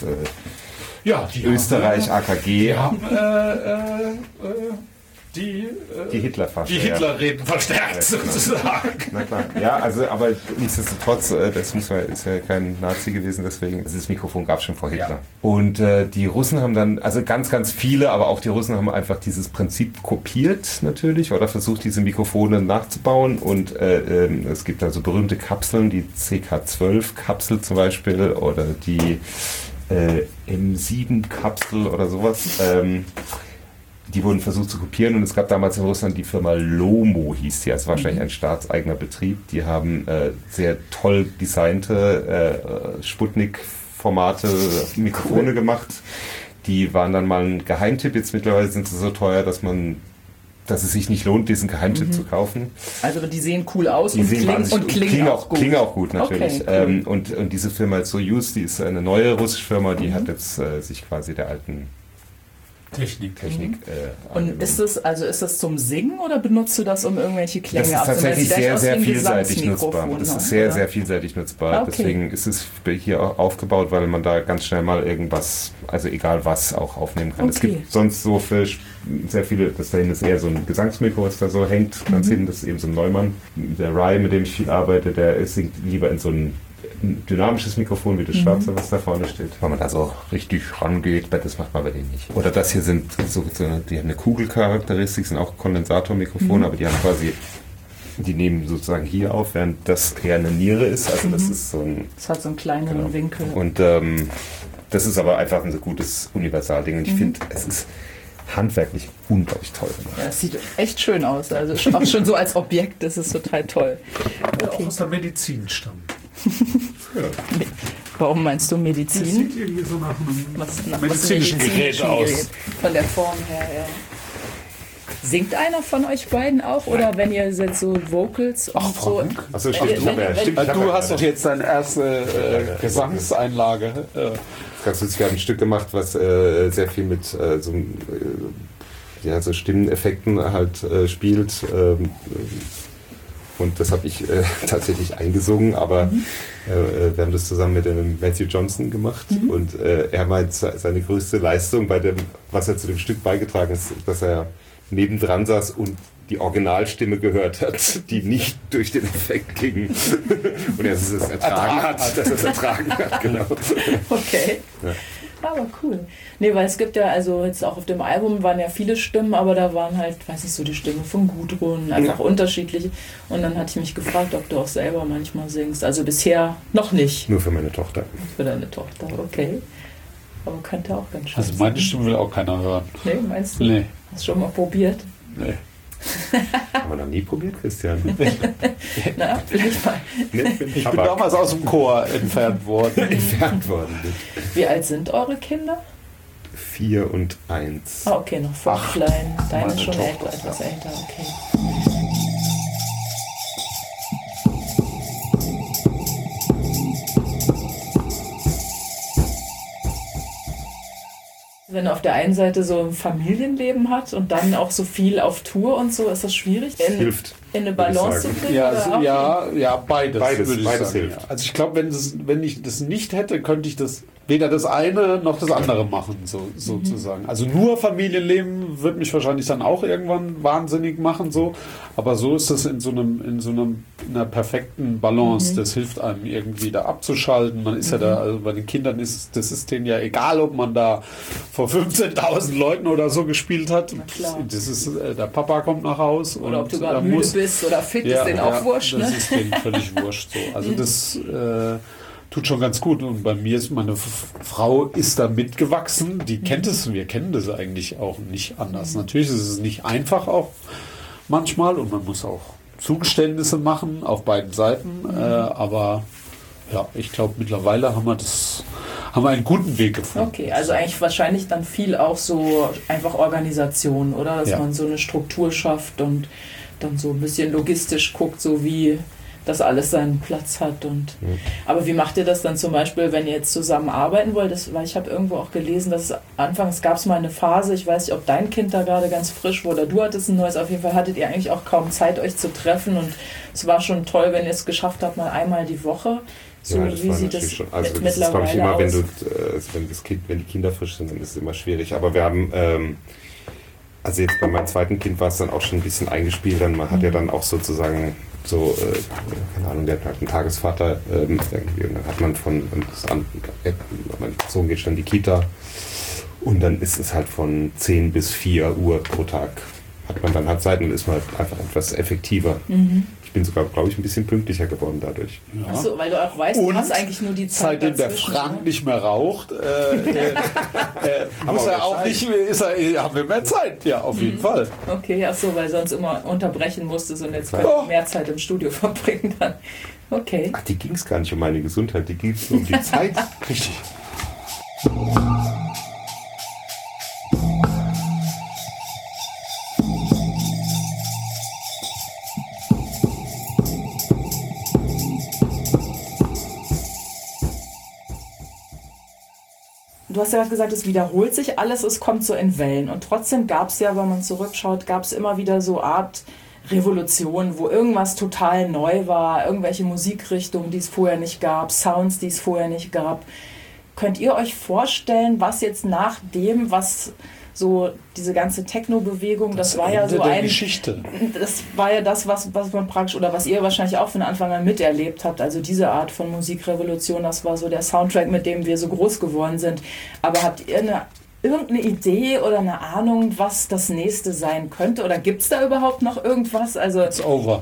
Äh, ja, die Österreich, haben, A K G. Die haben äh, äh, äh, die, äh, die Hitlerfasche. Die Hitlerreden ja. verstärkt, ja, sozusagen. Na klar. Ja, also, aber nichtsdestotrotz, äh, das muss man, ist ja kein Nazi gewesen, deswegen, dieses Mikrofon gab es schon vor Hitler. Ja. Und äh, die Russen haben dann, also ganz, ganz viele, aber auch die Russen haben einfach dieses Prinzip kopiert natürlich oder versucht, diese Mikrofone nachzubauen. Und äh, äh, es gibt also berühmte Kapseln, die C K zwölf Kapsel zum Beispiel oder die äh, M sieben Kapsel oder sowas. Ähm, Die wurden versucht zu kopieren und es gab damals in Russland die Firma Lomo, hieß die, also wahrscheinlich ein staatseigener Betrieb. Die haben äh, sehr toll designte äh, Sputnik-Formate Mikrofone gemacht. Die waren dann mal ein Geheimtipp. Jetzt mittlerweile sind sie so teuer, dass man, dass es sich nicht lohnt, diesen Geheimtipp mhm. zu kaufen. Also die sehen cool aus die und, sehen klingen, und klingen, klingen auch gut. Klingen auch gut, natürlich. Okay, cool. ähm, und, und diese Firma Soyuz, die ist eine neue russische Firma, die mhm. hat jetzt äh, sich quasi der alten Technik. Technik. Mhm. Äh, und ist das, also ist das zum Singen oder benutzt du das, um irgendwelche Klänge abzunehmen? Das ist tatsächlich sehr, sehr vielseitig nutzbar. Das ist sehr, sehr vielseitig nutzbar. Okay. Deswegen ist es hier auch aufgebaut, weil man da ganz schnell mal irgendwas, also egal was, auch aufnehmen kann. Okay. Es gibt sonst so für sehr viele, das da hinten ist eher so ein Gesangsmikro, was da so hängt, ganz mhm. hinten, das ist eben so ein Neumann. Der Rai, mit dem ich viel arbeite, der singt lieber in so ein ein dynamisches Mikrofon wie das schwarze, was da vorne steht. Wenn man da so richtig rangeht, das macht man bei denen nicht. Oder das hier sind so, die haben eine Kugelcharakteristik, sind auch Kondensatormikrofone, mhm. aber die haben quasi, die nehmen sozusagen hier auf, während das eher eine Niere ist. Also das mhm. ist so ein... Das hat so einen kleineren genau. Winkel. Und ähm, das ist aber einfach ein so gutes Universalding. Und ich mhm. finde, es ist handwerklich unglaublich toll gemacht. Ja, es sieht echt schön aus. Also auch schon so als Objekt, das ist total toll. Okay. Auch aus der Medizin stammen. Ja. Warum meinst du Medizin? Das sieht irgendwie so nach einem was, nach medizinischen Gerät aus. Gerät. Von der Form her, ja. Singt einer von euch beiden auch? Oder wenn ihr jetzt so Vocals und Ach, so... Achso, stimmt. Ich hab ja, stimmt ich du hast doch jetzt deine erste äh, Gesangseinlage. Äh. Ganz lustig, wir haben ein Stück gemacht, was äh, sehr viel mit äh, so, äh, ja, so Stimmeneffekten halt äh, spielt. Ähm, Und das habe ich äh, tatsächlich eingesungen, aber mhm. äh, wir haben das zusammen mit dem Matthew Johnson gemacht. Mhm. Und äh, er meint, seine größte Leistung bei dem, was er zu dem Stück beigetragen ist, dass er nebendran saß und die Originalstimme gehört hat, die nicht durch den Effekt ging. Und er es ertragen hat, dass er es ertragen hat. Genau. Okay. Ja. Aber cool. Nee, weil es gibt ja, also jetzt auch auf dem Album waren ja viele Stimmen, aber da waren halt, weiß ich so, die Stimme von Gudrun, einfach ja. unterschiedliche. Und dann hatte ich mich gefragt, ob du auch selber manchmal singst. Also bisher noch nicht. Nur für meine Tochter. Für deine Tochter, okay. Aber könnte auch ganz schön Also meine sein. Stimme will auch keiner hören. Nee, meinst du? Nee. Hast du schon mal probiert? Nee. Haben wir noch nie probiert, Christian? Na, vielleicht mal. Ich bin damals aus dem Chor entfernt worden. entfernt worden. Wie alt sind eure Kinder? Vier und eins. Ah, okay, noch voll Ach, klein. Deine ist schon Tochter, älter, etwas ja. älter, okay. Wenn er auf der einen Seite so ein Familienleben hat und dann auch so viel auf Tour und so, ist das schwierig? In, Hilft. In eine Balance zu bringen? Ja, oder so, auch ja, ja, beides. Beides, würde ich beides sagen, hilft. ja. Also ich glaube, wenn, das- wenn ich das nicht hätte, könnte ich das weder das eine noch das andere machen, so, sozusagen. Also nur Familienleben wird mich wahrscheinlich dann auch irgendwann wahnsinnig machen, so. Aber so ist das in so einem, in so einem, in einer perfekten Balance. Das hilft einem irgendwie da abzuschalten. Man ist ja da, also bei den Kindern ist das ist denen ja egal, ob man da vor fünfzehntausend Leuten oder so gespielt hat. Na klar. Das ist, äh, der Papa kommt nach Haus Oder und ob du er gerade müde muss, bist oder fit, ist denen auch wurscht. das Ne? ist denen völlig wurscht. So. Also das äh, tut schon ganz gut. Und bei mir ist meine F- Frau ist da mitgewachsen. Die kennt es. Wir kennen das eigentlich auch nicht anders. Natürlich ist es nicht einfach auch manchmal und man muss auch Zugeständnisse machen auf beiden Seiten. Äh, aber ja, ich glaube mittlerweile haben wir das haben wir einen guten Weg gefunden. Okay, also eigentlich wahrscheinlich dann viel auch so einfach Organisation, oder? Dass Ja. man so eine Struktur schafft und dann so ein bisschen logistisch guckt, so wie das alles seinen Platz hat. Und aber wie macht ihr das dann zum Beispiel, wenn ihr jetzt zusammen arbeiten wollt? Das, weil ich habe irgendwo auch gelesen, dass es anfangs gab es mal eine Phase, ich weiß nicht, ob dein Kind da gerade ganz frisch war oder du hattest ein neues, auf jeden Fall hattet ihr eigentlich auch kaum Zeit, euch zu treffen und es war schon toll, wenn ihr es geschafft habt, mal einmal die Woche. So, Ja, das wie war sieht natürlich das schon, also mit- das ist, glaube ich, mittlerweile immer, wenn aus? du, äh, wenn das Kind, wenn die Kinder frisch sind, dann ist es immer schwierig. Aber wir haben, ähm, also jetzt bei meinem zweiten Kind war es dann auch schon ein bisschen eingespielt. Dann man hat ja dann auch sozusagen so, äh, keine Ahnung, der hat halt einen Tagesvater ähm, irgendwie und dann hat man von, und das an, äh, mein Sohn geht schon in die Kita und dann ist es halt von zehn bis vier Uhr pro Tag hat man dann halt Zeit und ist man halt einfach etwas effektiver. Ich bin sogar, glaube ich, ein bisschen pünktlicher geworden dadurch. Ja. Achso, weil du auch weißt, Und du hast eigentlich nur die Zeit Seitdem der dazwischen, Frank ne? nicht mehr raucht, äh, äh, äh, muss auch er mehr auch Zeit. nicht, ist er, haben wir mehr Zeit, ja, auf jeden Fall. Okay, ach so, weil sonst immer unterbrechen musstest und jetzt Oh. mehr Zeit im Studio verbringen dann. Okay. Ach, die ging es gar nicht um meine Gesundheit, die ging es nur um die Zeit. Richtig. Du hast ja gerade gesagt, es wiederholt sich alles, es kommt so in Wellen. Und trotzdem gab es ja, wenn man zurückschaut, gab es immer wieder so Art Revolution, wo irgendwas total neu war, irgendwelche Musikrichtungen, die es vorher nicht gab, Sounds, die es vorher nicht gab. Könnt ihr euch vorstellen, was jetzt nach dem, was so diese ganze Techno-Bewegung, das, das war ja so der ein... Geschichte. Das war ja das, was, was man praktisch, oder was ihr wahrscheinlich auch von Anfang an miterlebt habt, also diese Art von Musikrevolution, das war so der Soundtrack, mit dem wir so groß geworden sind. Aber habt ihr eine, irgendeine Idee oder eine Ahnung, was das nächste sein könnte? Oder gibt es da überhaupt noch irgendwas? Also, It's over.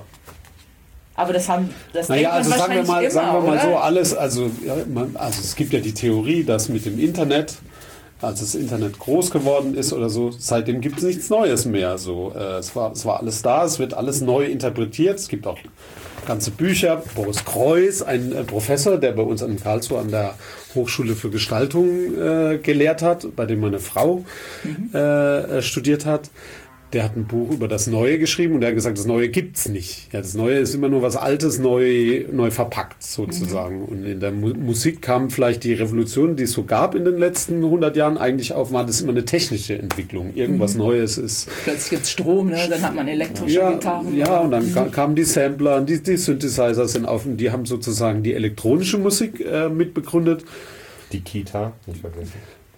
aber das haben das Naja, also denkt man sagen wir mal, wahrscheinlich sagen wir immer, mal so, oder? alles, also, ja, man, also es gibt ja die Theorie, dass mit dem Internet, als das Internet groß geworden ist oder so, seitdem gibt es nichts Neues mehr. So, äh, es, war, es war alles da, es wird alles neu interpretiert. Es gibt auch ganze Bücher. Boris Kreuß, ein äh, Professor, der bei uns in Karlsruhe an der Hochschule für Gestaltung äh, gelehrt hat, bei dem meine Frau mhm. äh, studiert hat. Der hat ein Buch über das Neue geschrieben und der hat gesagt, das Neue gibt's nicht. Ja, das Neue ist immer nur was Altes, neu, neu verpackt sozusagen. Mhm. Und in der Mu- Musik kam vielleicht die Revolution, die es so gab in den letzten hundert Jahren, eigentlich auf, war das immer eine technische Entwicklung. Irgendwas mhm. Neues ist... Plötzlich gibt's Strom, ne? Dann hat man elektrische ja, Gitarren. Ja, und dann mhm. kamen die Sampler, die, die Synthesizer sind auf und die haben sozusagen die elektronische Musik äh, mitbegründet. Die Kita, nicht vergessen.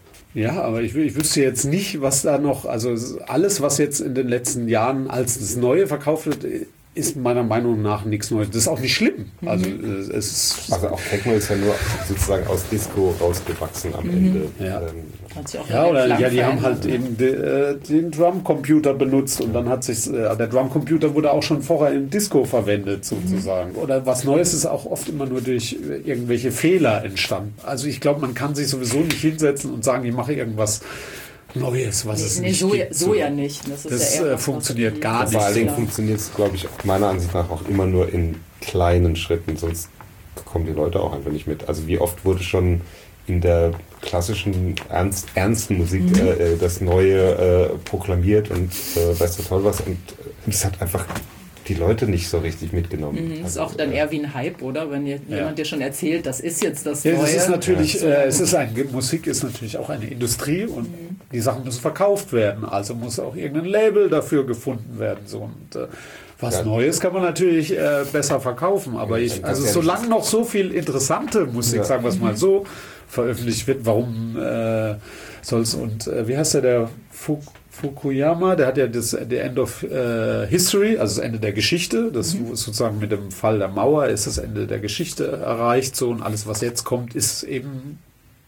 Ja, aber ich, ich wüsste jetzt nicht, was da noch, also alles, was jetzt in den letzten Jahren als das Neue verkauft wird, ist meiner Meinung nach nichts Neues. Das ist auch nicht schlimm. Also es ist... Also auch Techno ist ja nur sozusagen aus Disco rausgewachsen am Mhm. Ende. Ja. Ähm, Hat sich auch Ja, in den oder Klang ja, die haben verändert, halt ne? eben de, äh, den Drumcomputer benutzt und dann hat sich äh, der Drumcomputer wurde auch schon vorher im Disco verwendet sozusagen. Mhm. Oder was Neues ist auch oft immer nur durch äh, irgendwelche Fehler entstanden. Also ich glaube, man kann sich sowieso nicht hinsetzen und sagen, ich mache irgendwas Neues, was Nee, es nee, nicht so, gibt. so ja nicht. Das, ist Das, ja eher äh, was, funktioniert was- gar und vor allen Dingen klar. funktioniert es, glaube ich, meiner Ansicht nach auch immer nur in kleinen Schritten, sonst kommen die Leute auch einfach nicht mit. Also wie oft wurde schon in der klassischen, ernst, ernsten Musik Mhm. äh, das Neue äh, proklamiert und äh, weißt du toll was und es hat einfach die Leute nicht so richtig mitgenommen. Mhm, ist Also, auch dann äh, eher wie ein Hype, oder? Wenn dir Ja. jemand dir schon erzählt, das ist jetzt das Ja, Neue. das ist natürlich, Ja. äh, es ist ein, Musik ist natürlich auch eine Industrie und die Sachen müssen verkauft werden, also muss auch irgendein Label dafür gefunden werden. So. Und äh, was ja. Neues kann man natürlich äh, besser verkaufen, aber ich, also solange noch so viel interessante Musik, ja. sagen wir es mal so, veröffentlicht wird, warum äh, soll es, und äh, wie heißt der, der Fuk Fukuyama, der hat ja das The End of äh, History, also das Ende der Geschichte, das mhm. sozusagen mit dem Fall der Mauer ist das Ende der Geschichte erreicht, so, und alles, was jetzt kommt, ist eben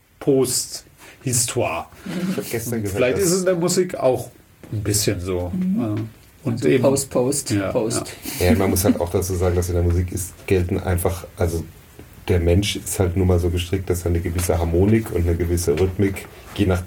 Post-Histoire. Ich habe gestern gehört, vielleicht ist es in der Musik auch ein bisschen so. Mhm. Und also eben, Post, Post, ja, Post. Ja. ja, man muss halt auch dazu sagen, dass in der Musik ist, gelten einfach, also der Mensch ist halt nun mal so gestrickt, dass er eine gewisse Harmonik und eine gewisse Rhythmik, je nach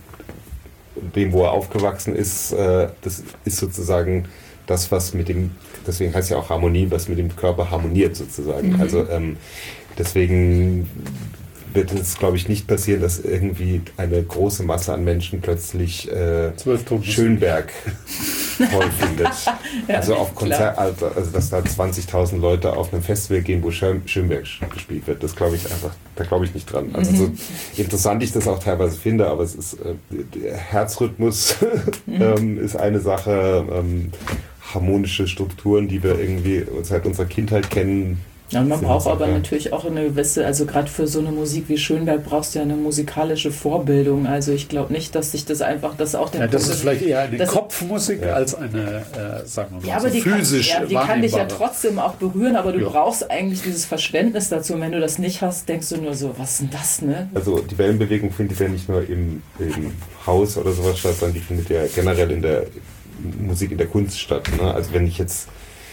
dem, wo er aufgewachsen ist, äh, das ist sozusagen das, was mit dem, deswegen heißt ja auch Harmonie, was mit dem Körper harmoniert sozusagen. Mhm. Also ähm, deswegen wird es, glaube ich, nicht passieren, dass irgendwie eine große Masse an Menschen plötzlich äh, Schönberg toll findet. Ja, also auf Konzert, also, also dass da zwanzigtausend Leute auf einem Festival gehen, wo Schön, Schönberg gespielt wird, das glaube ich einfach, da glaube ich nicht dran. Also mhm. so interessant ich das auch teilweise finde, aber es ist äh, der Herzrhythmus mhm. ähm, ist eine Sache, ähm, harmonische Strukturen, die wir irgendwie seit unserer Kindheit kennen. Ja, man braucht aber natürlich auch eine gewisse, also gerade für so eine Musik wie Schönberg brauchst du ja eine musikalische Vorbildung. Also ich glaube nicht, dass sich das einfach, dass auch der ja, das Punkt, ist vielleicht eher eine das, Kopfmusik ja. als eine, äh, sagen wir mal, ja, aber so die physisch kann, ja, die kann dich ja trotzdem auch berühren, aber du ja. brauchst eigentlich dieses Verständnis dazu. Und wenn du das nicht hast, denkst du nur so, was ist denn das, ne? Also die Wellenbewegung findet ja nicht nur im, im Haus oder sowas statt, sondern die findet ja generell in der Musik, in der Kunst statt. Ne? Also wenn ich jetzt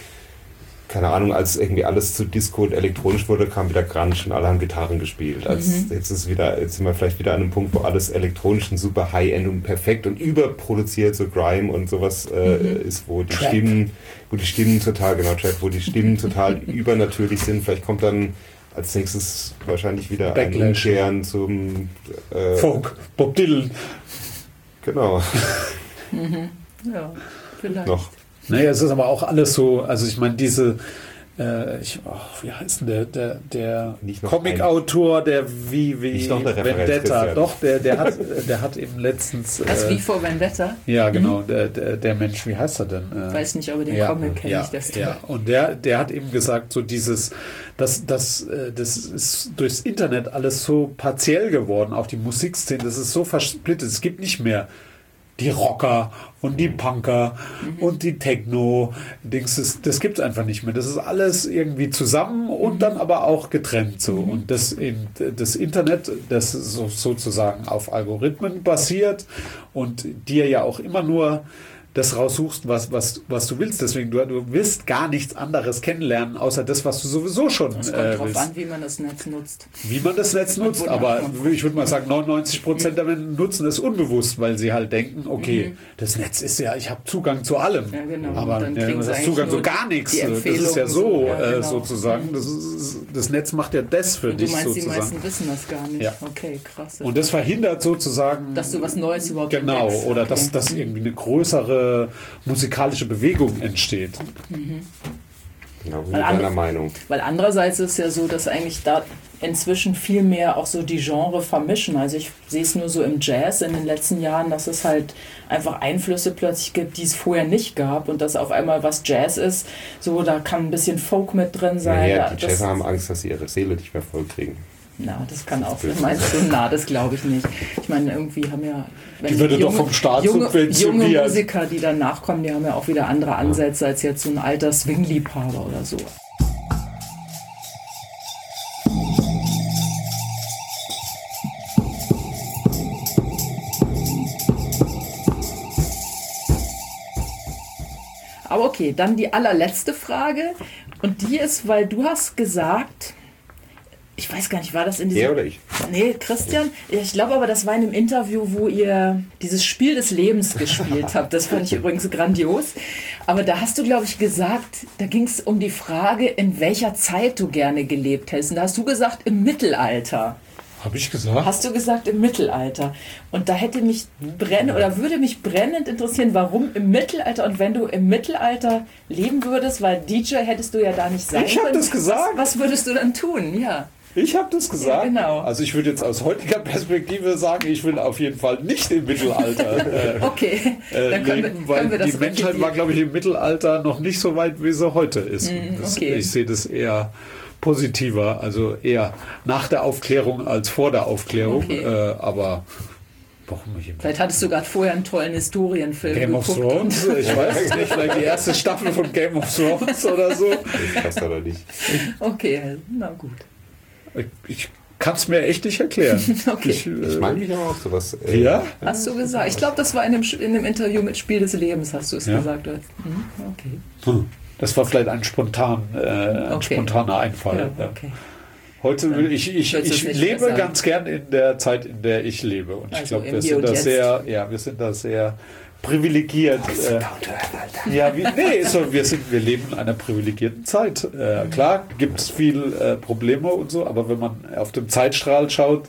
keine Ahnung, als irgendwie alles zu Disco und elektronisch wurde, kam wieder Grunge und alle haben Gitarren gespielt. Als, mhm. jetzt, ist wieder, jetzt sind wir vielleicht wieder an einem Punkt, wo alles elektronisch und super High-End und perfekt und überproduziert, so Grime und sowas äh, mhm. ist, wo die Trap. Stimmen, wo die Stimmen total, genau, Trap, wo die Stimmen total übernatürlich sind. Vielleicht kommt dann als nächstes wahrscheinlich wieder Backlash. ein Umkehren zum äh, Folk, Bob Dylan. Genau. Mhm. Ja, vielleicht. Noch. Naja, es ist aber auch alles so, also ich meine, diese, äh, ich, oh, wie heißt denn der, der, der Comic-Autor, der wie, wie Vendetta, doch, der, der hat, der hat eben letztens... Das äh, wie vor Vendetta? Ja, genau, mhm. der, der, der Mensch, wie heißt er denn? Ich weiß nicht, aber den ja, Comic kenne ja, ich, das ja. Und der, der hat eben gesagt, so dieses, das, das, das ist durchs Internet alles so partiell geworden, auch die Musikszene, das ist so versplittet, es gibt nicht mehr die Rocker und die Punker mhm. und die Techno-Dings, das, das gibt es einfach nicht mehr. Das ist alles irgendwie zusammen und mhm. dann aber auch getrennt so. Mhm. Und das, eben, das Internet, das so, sozusagen auf Algorithmen basiert und dir ja auch immer nur das raussuchst, was, was, was du willst. Deswegen, du, du willst gar nichts anderes kennenlernen, außer das, was du sowieso schon willst. Es kommt äh, drauf willst. an, wie man das Netz nutzt. Wie man das Netz nutzt, aber ich würde mal sagen, neunundneunzig Prozent der Menschen nutzen es unbewusst, weil sie halt denken, okay, mhm. das Netz ist ja, ich habe Zugang zu allem. Ja, genau. Aber ja, du hast Zugang zu gar nichts. Das ist ja so, ja, genau. äh, sozusagen. Das, ist, das Netz macht ja das für Und dich du meinst, sozusagen. Die meisten wissen das gar nicht. Ja. Okay, krass. Und das verhindert sozusagen... Dass du was Neues überhaupt Genau, entdeckst. oder okay. dass, dass irgendwie eine größere musikalische Bewegung entsteht. Mhm. Genau, mit deiner Meinung. Weil andererseits ist es ja so, dass eigentlich da inzwischen viel mehr auch so die Genre vermischen. Also ich sehe es nur so im Jazz in den letzten Jahren, dass es halt einfach Einflüsse plötzlich gibt, die es vorher nicht gab und dass auf einmal was Jazz ist, so da kann ein bisschen Folk mit drin sein. Ja, ja, die Jazzer haben Angst, dass sie ihre Seele nicht mehr voll kriegen. Na, das kann auch sein. Meinst du? Na, das glaube ich nicht. Ich meine, irgendwie haben ja... Wenn die würde junge, doch vom Staat junge, subventioniert. Junge Musiker, die dann nachkommen, die haben ja auch wieder andere Ansätze als jetzt so ein alter Swing-Liebhaber oder so. Aber okay, dann die allerletzte Frage. Und die ist, weil du hast gesagt... Ich weiß gar nicht, war das in diesem... Er oder ich? Nee, Christian. Ich glaube aber, das war in einem Interview, wo ihr dieses Spiel des Lebens gespielt habt. Das fand ich übrigens grandios. Aber da hast du, glaube ich, gesagt, da ging es um die Frage, in welcher Zeit du gerne gelebt hättest. Und da hast du gesagt, im Mittelalter. Habe ich gesagt? Hast du gesagt, im Mittelalter. Und da hätte mich brennend oder würde mich brennend interessieren, warum im Mittelalter und wenn du im Mittelalter leben würdest, weil D J hättest du ja da nicht sein ich können. Ich habe das gesagt. Was, was würdest du dann tun? Ja. Ich habe das gesagt. Ja, genau. Also ich würde jetzt aus heutiger Perspektive sagen, ich will auf jeden Fall nicht im Mittelalter äh, Okay, äh, dann können wir, leben, weil können wir das die Menschheit revidieren. war, glaube ich, im Mittelalter noch nicht so weit, wie sie heute ist. Mm, das, okay. Ich sehe das eher positiver, also eher nach der Aufklärung als vor der Aufklärung. Okay. Äh, aber warum nicht? Vielleicht hattest du gerade vorher einen tollen Historienfilm Game of geguckt. Thrones? Ich weiß es nicht, vielleicht die erste Staffel von Game of Thrones oder so. Das passt aber nicht. Okay, na gut. Ich, ich kann es mir echt nicht erklären. Okay. Ich, äh, Ich meine mich aber auch sowas. Äh, ja? Hast du gesagt? Ich glaube, das war in dem, in dem Interview mit Spiel des Lebens, hast du es Ja. gesagt. Oder? Hm, okay. Hm. Das war vielleicht ein, spontan, äh, ein Okay. spontaner Einfall. Ja, Ja. okay. Heute will ich, ich, Willst du ich es nicht lebe besser? ganz gern in der Zeit, in der ich lebe. Und ich Also glaube, im wir Hier sind und da Jetzt. sehr, ja, wir sind da sehr privilegiert. Äh, ja, wie, nee, so, wir sind, wir leben in einer privilegierten Zeit. Äh, klar, gibt es viel äh, Probleme und so, aber wenn man auf den Zeitstrahl schaut,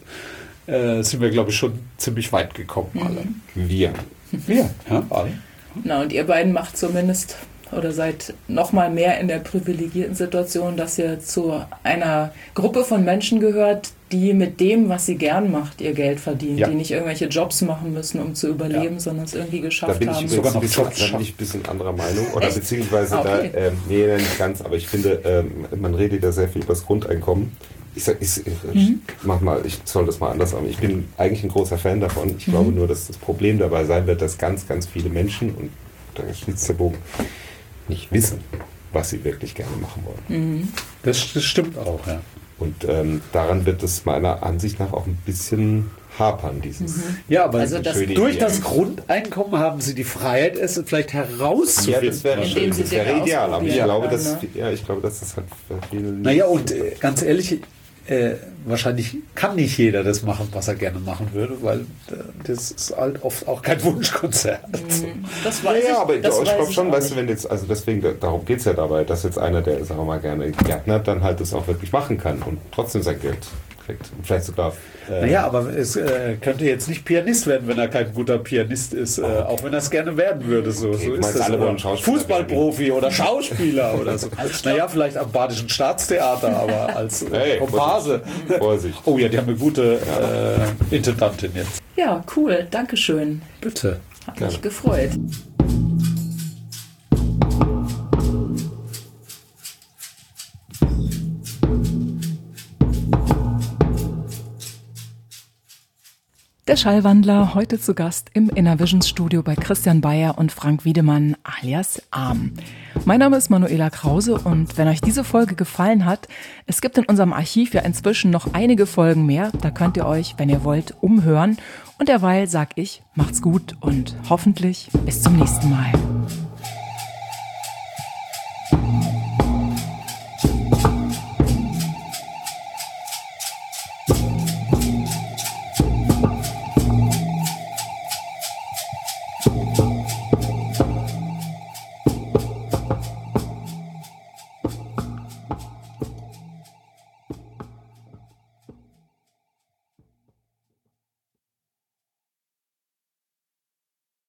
äh, sind wir, glaube ich, schon ziemlich weit gekommen alle. Wir. Wir, ja, alle. Na, und ihr beiden macht zumindest oder seid noch mal mehr in der privilegierten Situation, dass ihr zu einer Gruppe von Menschen gehört, die mit dem, was sie gern macht, ihr Geld verdient, Ja. die nicht irgendwelche Jobs machen müssen, um zu überleben, Ja. sondern es irgendwie Da geschafft bin ich haben. übrigens Sogar noch ein bisschen, Jobs da bin schaffen. ich ein bisschen anderer Meinung. Oder Echt? beziehungsweise Ah, okay. da, ähm, nee, nicht ganz, aber ich finde, ähm, man redet ja sehr viel über das Grundeinkommen. Ich sag, ich, ich Mhm. mach mal, ich soll das mal anders sagen. Ich bin eigentlich ein großer Fan davon. Ich Mhm. glaube nur, dass das Problem dabei sein wird, dass ganz, ganz viele Menschen, und da schließt der Bogen, nicht wissen, was sie wirklich gerne machen wollen. Das, das stimmt auch, ja. Und ähm, daran wird es meiner Ansicht nach auch ein bisschen hapern, dieses. Ja, aber Also das- schöne durch Idee. das Grundeinkommen haben sie die Freiheit, es vielleicht herauszufinden. Ja, das wäre Indem schön, sie das wäre Dinge ideal, aber ich ausprobieren glaube, können, dass, ne? ja, ich glaube, dass das halt für viele nicht- Naja, und äh, ganz ehrlich, äh, wahrscheinlich kann nicht jeder das machen, was er gerne machen würde, weil äh, das ist halt oft auch kein Wunschkonzert. Das Ja, weiß ja, aber ich, das ich weiß glaube schon, auch weißt nicht. du, wenn jetzt, also deswegen, da- darum geht es ja dabei, dass jetzt einer, der, sagen wir mal, gerne Gärtnert, dann halt das auch wirklich machen kann und trotzdem sein Geld kriegt. Und vielleicht sogar. Äh, Naja, aber es äh, könnte jetzt nicht Pianist werden, wenn er kein guter Pianist ist, äh, auch wenn er es gerne werden würde. So, so du ist meinst, das. alle Oder wollen Schauspieler Fußballprofi oder Schauspieler oder so. Naja, vielleicht am Badischen Staatstheater, aber als äh, Hey, Komparse. Vorsicht. Oh ja, die haben eine gute äh, Intendantin jetzt. Ja, cool, dankeschön. Bitte. Hat Gerne. mich gefreut. Der Schallwandler heute zu Gast im Innervisions Studio bei Christian Bayer und Frank Wiedemann alias Arm. Mein Name ist Manuela Krause und wenn euch diese Folge gefallen hat, es gibt in unserem Archiv ja inzwischen noch einige Folgen mehr, da könnt ihr euch, wenn ihr wollt, umhören. Und derweil sag ich, macht's gut und hoffentlich bis zum nächsten Mal.